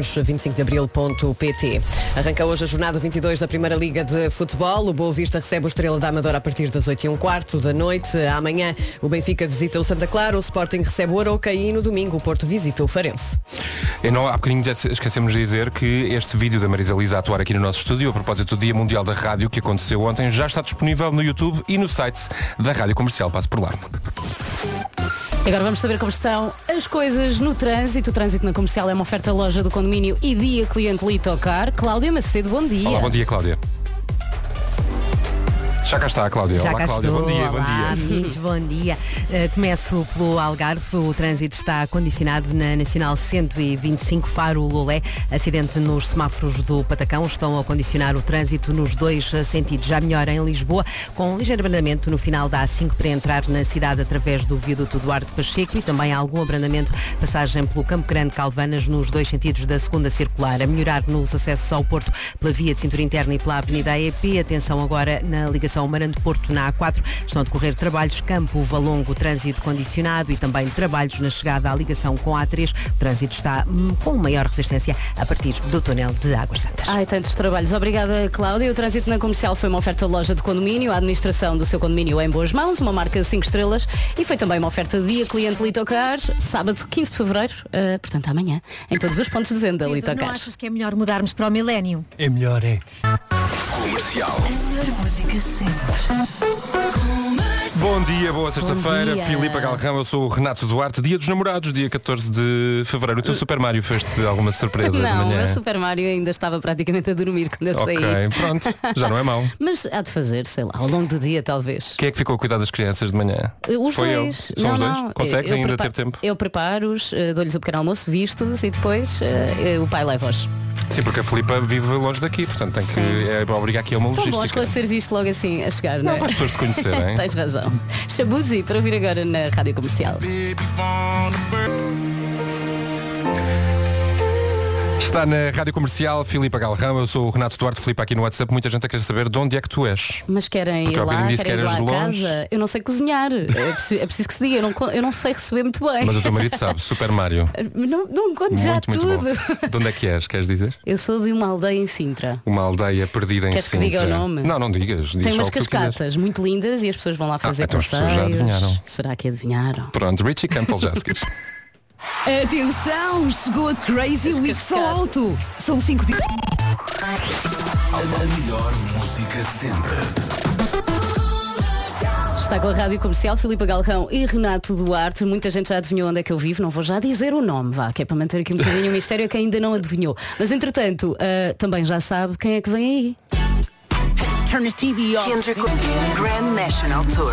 50anos25deabril.pt. Arranca hoje a jornada 22 da Primeira Liga de Futebol. O Boa Vista recebe o Estrela da Amadora a partir das 8h15 da noite. Amanhã o Benfica visita o Santa Clara, o Sporting recebe o Arouca e no domingo o Porto visita o Farense. Há bocadinho esquecemos de dizer que este vídeo da Marisa Liz a atuar aqui no nosso estúdio, a propósito do Dia Mundial da Rádio, que aconteceu ontem, já está disponível no YouTube e no site da Rádio Comercial. Passo por lá. Agora vamos saber como estão as coisas no trânsito. O trânsito na Comercial é uma oferta loja do condomínio e dia cliente Litocar. Cláudia Macedo, bom dia. Olá, bom dia, Cláudia. Já cá está a Cláudia. Já Olá, Cláudia. Estou. Bom dia, Olá, bom dia. Amigos, bom dia. Começo pelo Algarve. O trânsito está condicionado na Nacional 125 Faro Lolé. Acidente nos semáforos do Patacão. Estão a condicionar o trânsito nos dois sentidos. Já melhor em Lisboa, com um ligeiro abrandamento no final da A5 para entrar na cidade através do viaduto Duarte Pacheco e também algum abrandamento, passagem pelo Campo Grande Calvanas nos dois sentidos da segunda circular. A melhorar nos acessos ao Porto pela via de cintura interna e pela Avenida AEP. Atenção agora na ligação Marando-Porto na A4. Estão a decorrer trabalhos Campo Valongo, trânsito condicionado e também trabalhos na chegada à ligação com a A3. O trânsito está com maior resistência a partir do túnel de Águas Santas. Ai, tantos trabalhos. Obrigada, Cláudia. O trânsito na Comercial foi uma oferta loja de condomínio. A administração do seu condomínio é em boas mãos, uma marca 5 estrelas e foi também uma oferta dia cliente Litocar, sábado 15 de fevereiro, portanto amanhã, em todos os pontos de venda Litocar. Não achas que é melhor mudarmos para o milénio? É melhor, é. Comercial. A melhor música sempre. Bom dia, boa sexta-feira. dia. Filipe Galrão, eu sou o Renato Duarte. Dia dos Namorados, dia 14 de fevereiro. O teu Super Mario fez-te alguma surpresa de Não, manhã? o Super Mario ainda estava praticamente a dormir quando eu saí. Ok, pronto, já não é mau. Mas há de fazer, sei lá, ao longo do dia talvez. Quem é que ficou a cuidar das crianças de manhã? Os Foi dois. eu. São os dois? Não. Consegues Eu ainda preparo- ter tempo? Eu preparo-os, dou-lhes o pequeno almoço, visto-os e depois o pai leva-os. Sim, porque a Filipa vive longe daqui, portanto tem que obrigar aqui a uma Tão bom logística. esclarecer isto logo assim a chegar, não é? Para as pessoas te conhecerem. Tens razão. Shabuzi para ouvir agora na Rádio Comercial. Está na Rádio Comercial, Filipe Galrão, eu sou o Renato Duarte, Filipe aqui no WhatsApp, muita gente a querer saber de onde é que tu és. Mas querem Porque ir ao lá, bocadinho disse querem ir que lá eras a de longe. casa. Eu não sei cozinhar, é preciso que se diga, eu não sei receber muito bem. Mas o teu marido sabe, Super Mario. Não conto já Muito tudo. bom. De onde é que és, queres dizer? Eu sou de uma aldeia em Sintra. Uma aldeia perdida em Queres que Sintra. diga o nome? Não digas. Diz Tem só umas o que tu quiseres. cascatas muito lindas e as pessoas vão lá fazer então as pessoas já passeios. adivinharam. Será que adivinharam? Pronto, Richie Campbell já se quis. Atenção, chegou a Crazy Week Sol Alto. São 5 dias. A melhor música sempre. Está com a Rádio Comercial, Filipe Galrão e Renato Duarte. Muita gente já adivinhou onde é que eu vivo. Não vou já dizer o nome, vá, que é para manter aqui um bocadinho o mistério a quem ainda não adivinhou. Mas entretanto, também já sabe quem é que vem aí. Turn the TV off. Kendrick Grand National Tour.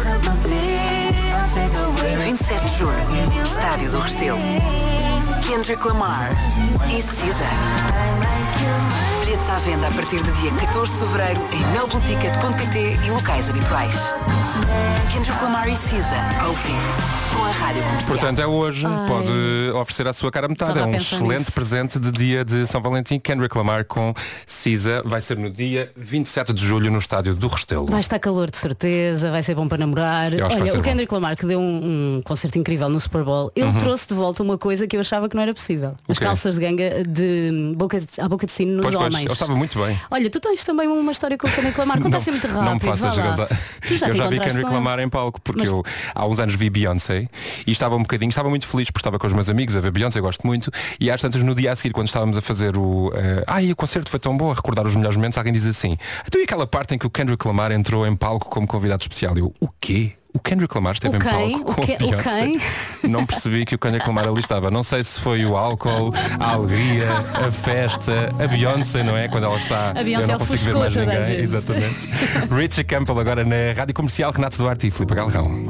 27 de julho, Estádio do Restelo. Kendrick Lamar e SZA. Bilhetes à venda a partir do dia 14 de fevereiro em melbluticket.pt e locais habituais. Kendrick Lamar e SZA, ao vivo, com a Rádio Comercial. Portanto, é hoje, pode oferecer à sua cara metade. Estava É a um pensar excelente nisso. presente de dia de São Valentim. Kendrick Lamar com SZA vai ser no dia 27 de julho no Estádio do Restelo. Vai estar calor de certeza, vai ser bom para namorar. Eu acho que vai Olha, ser o bom. Kendrick Lamar, que deu um concerto incrível no Super Bowl, ele trouxe de volta uma coisa que eu achava que não era possível. As quê? calças de ganga à boca de sino nos Pois, homens. ele estava muito bem. Olha, tu tens também uma história com o Kendrick Lamar. Conta assim muito rápido. Não me faças vá lá. gozar. Tu já Eu te já vi encontraste Kendrick com ele? Lamar em palco, porque Mas- eu há uns anos vi Beyoncé e estava muito feliz porque estava com os meus amigos a ver Beyoncé, eu gosto muito, e às tantas no dia a seguir, quando estávamos a fazer o concerto foi tão bom, a recordar os melhores momentos, alguém diz assim, então e aquela parte em que o Kendrick Lamar entrou em palco como convidado especial? Eu, o quê? O Kendrick Lamar esteve O em quem? palco O com que- a o Beyoncé. quem? Não percebi que o Kendrick Lamar ali estava. Não sei se foi o álcool, a alegria, a festa, a Beyoncé, não é? Quando ela está. A Beyoncé eu não consigo ver ofuscou mais toda a ninguém. gente. Exatamente. Richie Campbell agora na Rádio Comercial, Renato Duarte e Filipe Galrão.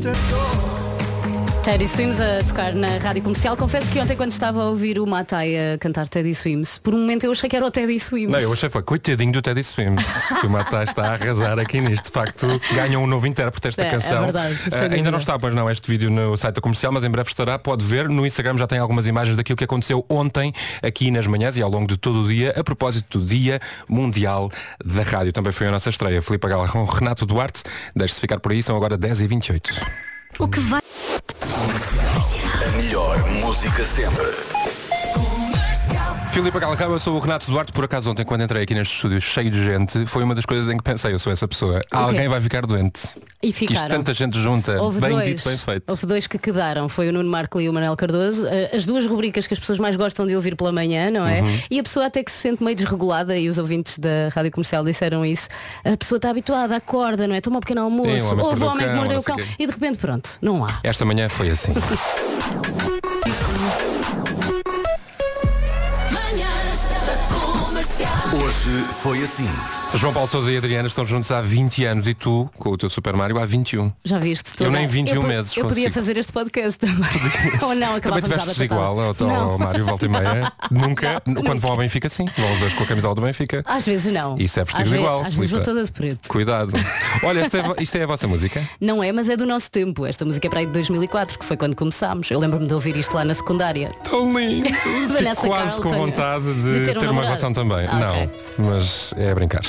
Teddy Swims a tocar na Rádio Comercial. Confesso que ontem, quando estava a ouvir o Matai a cantar Teddy Swims, por um momento eu achei que era o Teddy Swims. Não, eu achei foi coitadinho do Teddy Swims, que o Matai está a arrasar aqui nisto. De facto, ganham um novo intérprete esta É canção. verdade, sem Ainda dúvida. não está, pois não, este vídeo no site da Comercial, mas em breve estará, pode ver. No Instagram já tem algumas imagens daquilo que aconteceu ontem aqui nas manhãs e ao longo de todo o dia, a propósito do Dia Mundial da Rádio. Também foi a nossa estreia. Filipe Galrão, Renato Duarte, deixe-se ficar por aí, são agora 10h28. O que vai... A melhor música sempre. Filipe Galrão, eu sou o Renato Duarte. Por acaso ontem, quando entrei aqui neste estúdio cheio de gente, foi uma das coisas em que pensei, eu sou essa pessoa. Alguém vai ficar doente. E Isto ficaram. tanta gente junta, Houve bem dois, dito, bem feito. houve dois que quedaram, foi o Nuno Marco e o Manuel Cardoso, as duas rubricas que as pessoas mais gostam de ouvir pela manhã, não é? Uhum. E a pessoa até que se sente meio desregulada, e os ouvintes da Rádio Comercial disseram isso, a pessoa está habituada, acorda, não é? Toma um pequeno almoço, Sim, o homem ouve o mordeu o homem que cão, mordeu não o cão, sei o quê. e de repente pronto, não há. Esta manhã foi assim. Hoje foi assim. João Paulo Sousa e Adriana estão juntos há 20 anos e tu, com o teu Super Mario, há 21. Já viste? Eu nem 21 meses Eu podia consigo. fazer este podcast também. Ou não, Também acabávamos te à vestes batatada. igual ao Não. Mário, volta e meia. Nunca, quando vão ao Benfica, sim. Vão os dois com a camisola do Benfica. Às vezes não. Isso é vestido Às ve- igual. Às vezes vou Filipe. toda de preto. Cuidado. Olha, isto é a vossa música? Não é, mas é do nosso tempo. Esta música é para aí de 2004, que foi quando começámos. Eu lembro-me de ouvir isto lá na secundária. Tão lindo. Vanessa Fico quase com Carlton. vontade de De ter um ter uma namorado. relação também. Ah, ok. Não, mas é a brincar.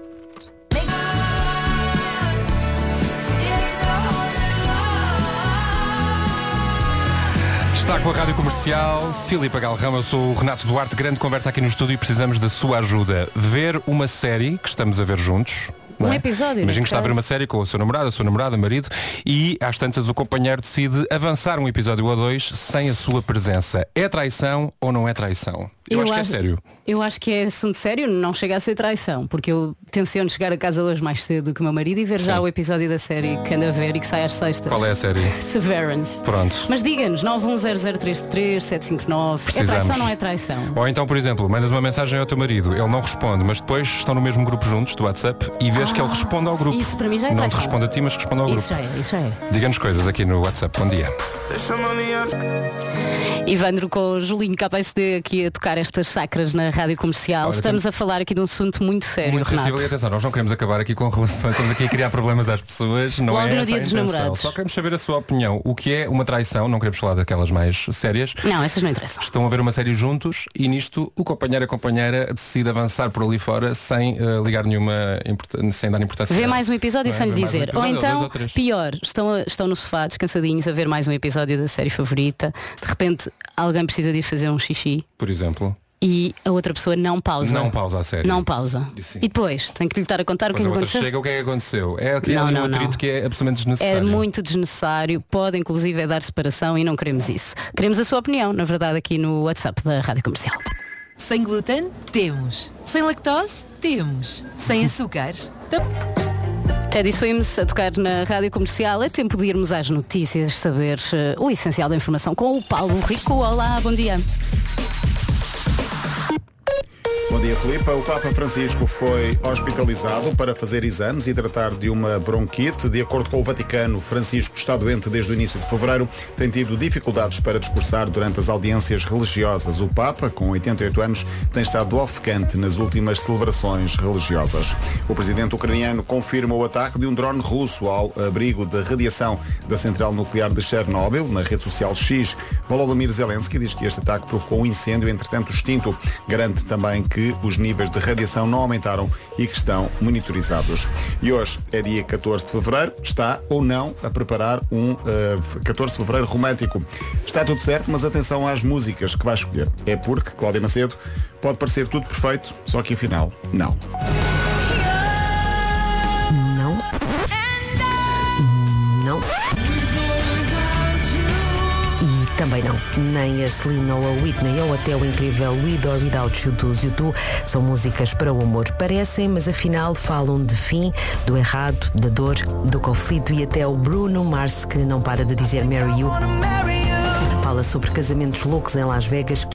Está com a Rádio Comercial, Filipe Galrão, eu sou o Renato Duarte, grande conversa aqui no estúdio e precisamos da sua ajuda. Ver uma série que estamos a ver juntos. não Um é? episódio, Imagino neste que está a ver caso. uma série com o seu namorado, a sua namorada, marido, e às tantas o companheiro decide avançar um episódio ou dois sem a sua presença. É traição ou não é traição? Eu acho que é sério. Eu acho que é assunto sério, não chega a ser traição, porque eu tenciono chegar a casa hoje mais cedo do que o meu marido e ver já o episódio da série que anda a ver e que sai às sextas. Qual é a série? Severance. Pronto. Mas diga-nos, 910033759. É Precisamos. traição ou não é traição? Ou então, por exemplo, mandas uma mensagem ao teu marido, ele não responde, mas depois estão no mesmo grupo juntos do WhatsApp e vês que ele responde ao grupo. Isso para mim já é Não te traição. responde a ti, mas responde ao Isso grupo. já é, isso já é. Diga-nos coisas aqui no WhatsApp. Bom dia. Ivandro com o Julinho KSD aqui a tocar estas sacras na Rádio Comercial. Estamos a falar aqui de um assunto muito sério, muito Renato. sensível, e atenção, nós não queremos acabar aqui com relações, estamos aqui a criar problemas às pessoas, não Logo é no essa dia a dos intenção. namorados. Só queremos saber a sua opinião. O que é uma traição? Não queremos falar daquelas mais sérias. Não, essas não interessam. Estão a ver uma série juntos e nisto o companheiro e a companheira decide avançar por ali fora sem ligar nenhuma sem dar importância. Vê mais um episódio sem lhe dizer. Ou então, ou três. pior, estão no sofá descansadinhos a ver mais um episódio da série favorita. De repente alguém precisa de ir fazer um xixi. Por exemplo. E a outra pessoa não pausa. Não pausa a série. Não pausa. E depois tem que lhe estar a contar o que aconteceu. Chega, o que é que aconteceu? É Não, um atrito que é absolutamente desnecessário. É muito desnecessário. Pode inclusive dar separação e não queremos isso. Queremos a sua opinião, na verdade, aqui no WhatsApp da Rádio Comercial. Sem glúten? Temos. Sem lactose? Temos. Sem açúcar? Teddy Swims a tocar na Rádio Comercial. É tempo de irmos às notícias, saber o essencial da informação com o Paulo Rico. Olá, bom dia. Bom dia, Filipe. O Papa Francisco foi hospitalizado para fazer exames e tratar de uma bronquite. De acordo com o Vaticano, Francisco está doente desde o início de fevereiro. Tem tido dificuldades para discursar durante as audiências religiosas. O Papa, com 88 anos, tem estado ofegante nas últimas celebrações religiosas. O presidente ucraniano confirma o ataque de um drone russo ao abrigo de radiação da central nuclear de Chernobyl. Na rede social X, Volodymyr Zelensky diz que este ataque provocou um incêndio, entretanto extinto. Garante também que os níveis de radiação não aumentaram e que estão monitorizados. E hoje é dia 14 de fevereiro. Está ou não a preparar um 14 de fevereiro romântico? Está tudo certo, mas atenção às músicas que vai escolher. É porque, Cláudia Macedo, pode parecer tudo perfeito, só que afinal, não. Não. Não. E também não. Nem a Celine ou a Whitney ou até o incrível With or Without You dos U2 são músicas para o amor. Parecem, mas afinal falam de fim, do errado, da dor, do conflito e até o Bruno Mars, que não para de dizer Marry You, fala sobre casamentos loucos em Las Vegas.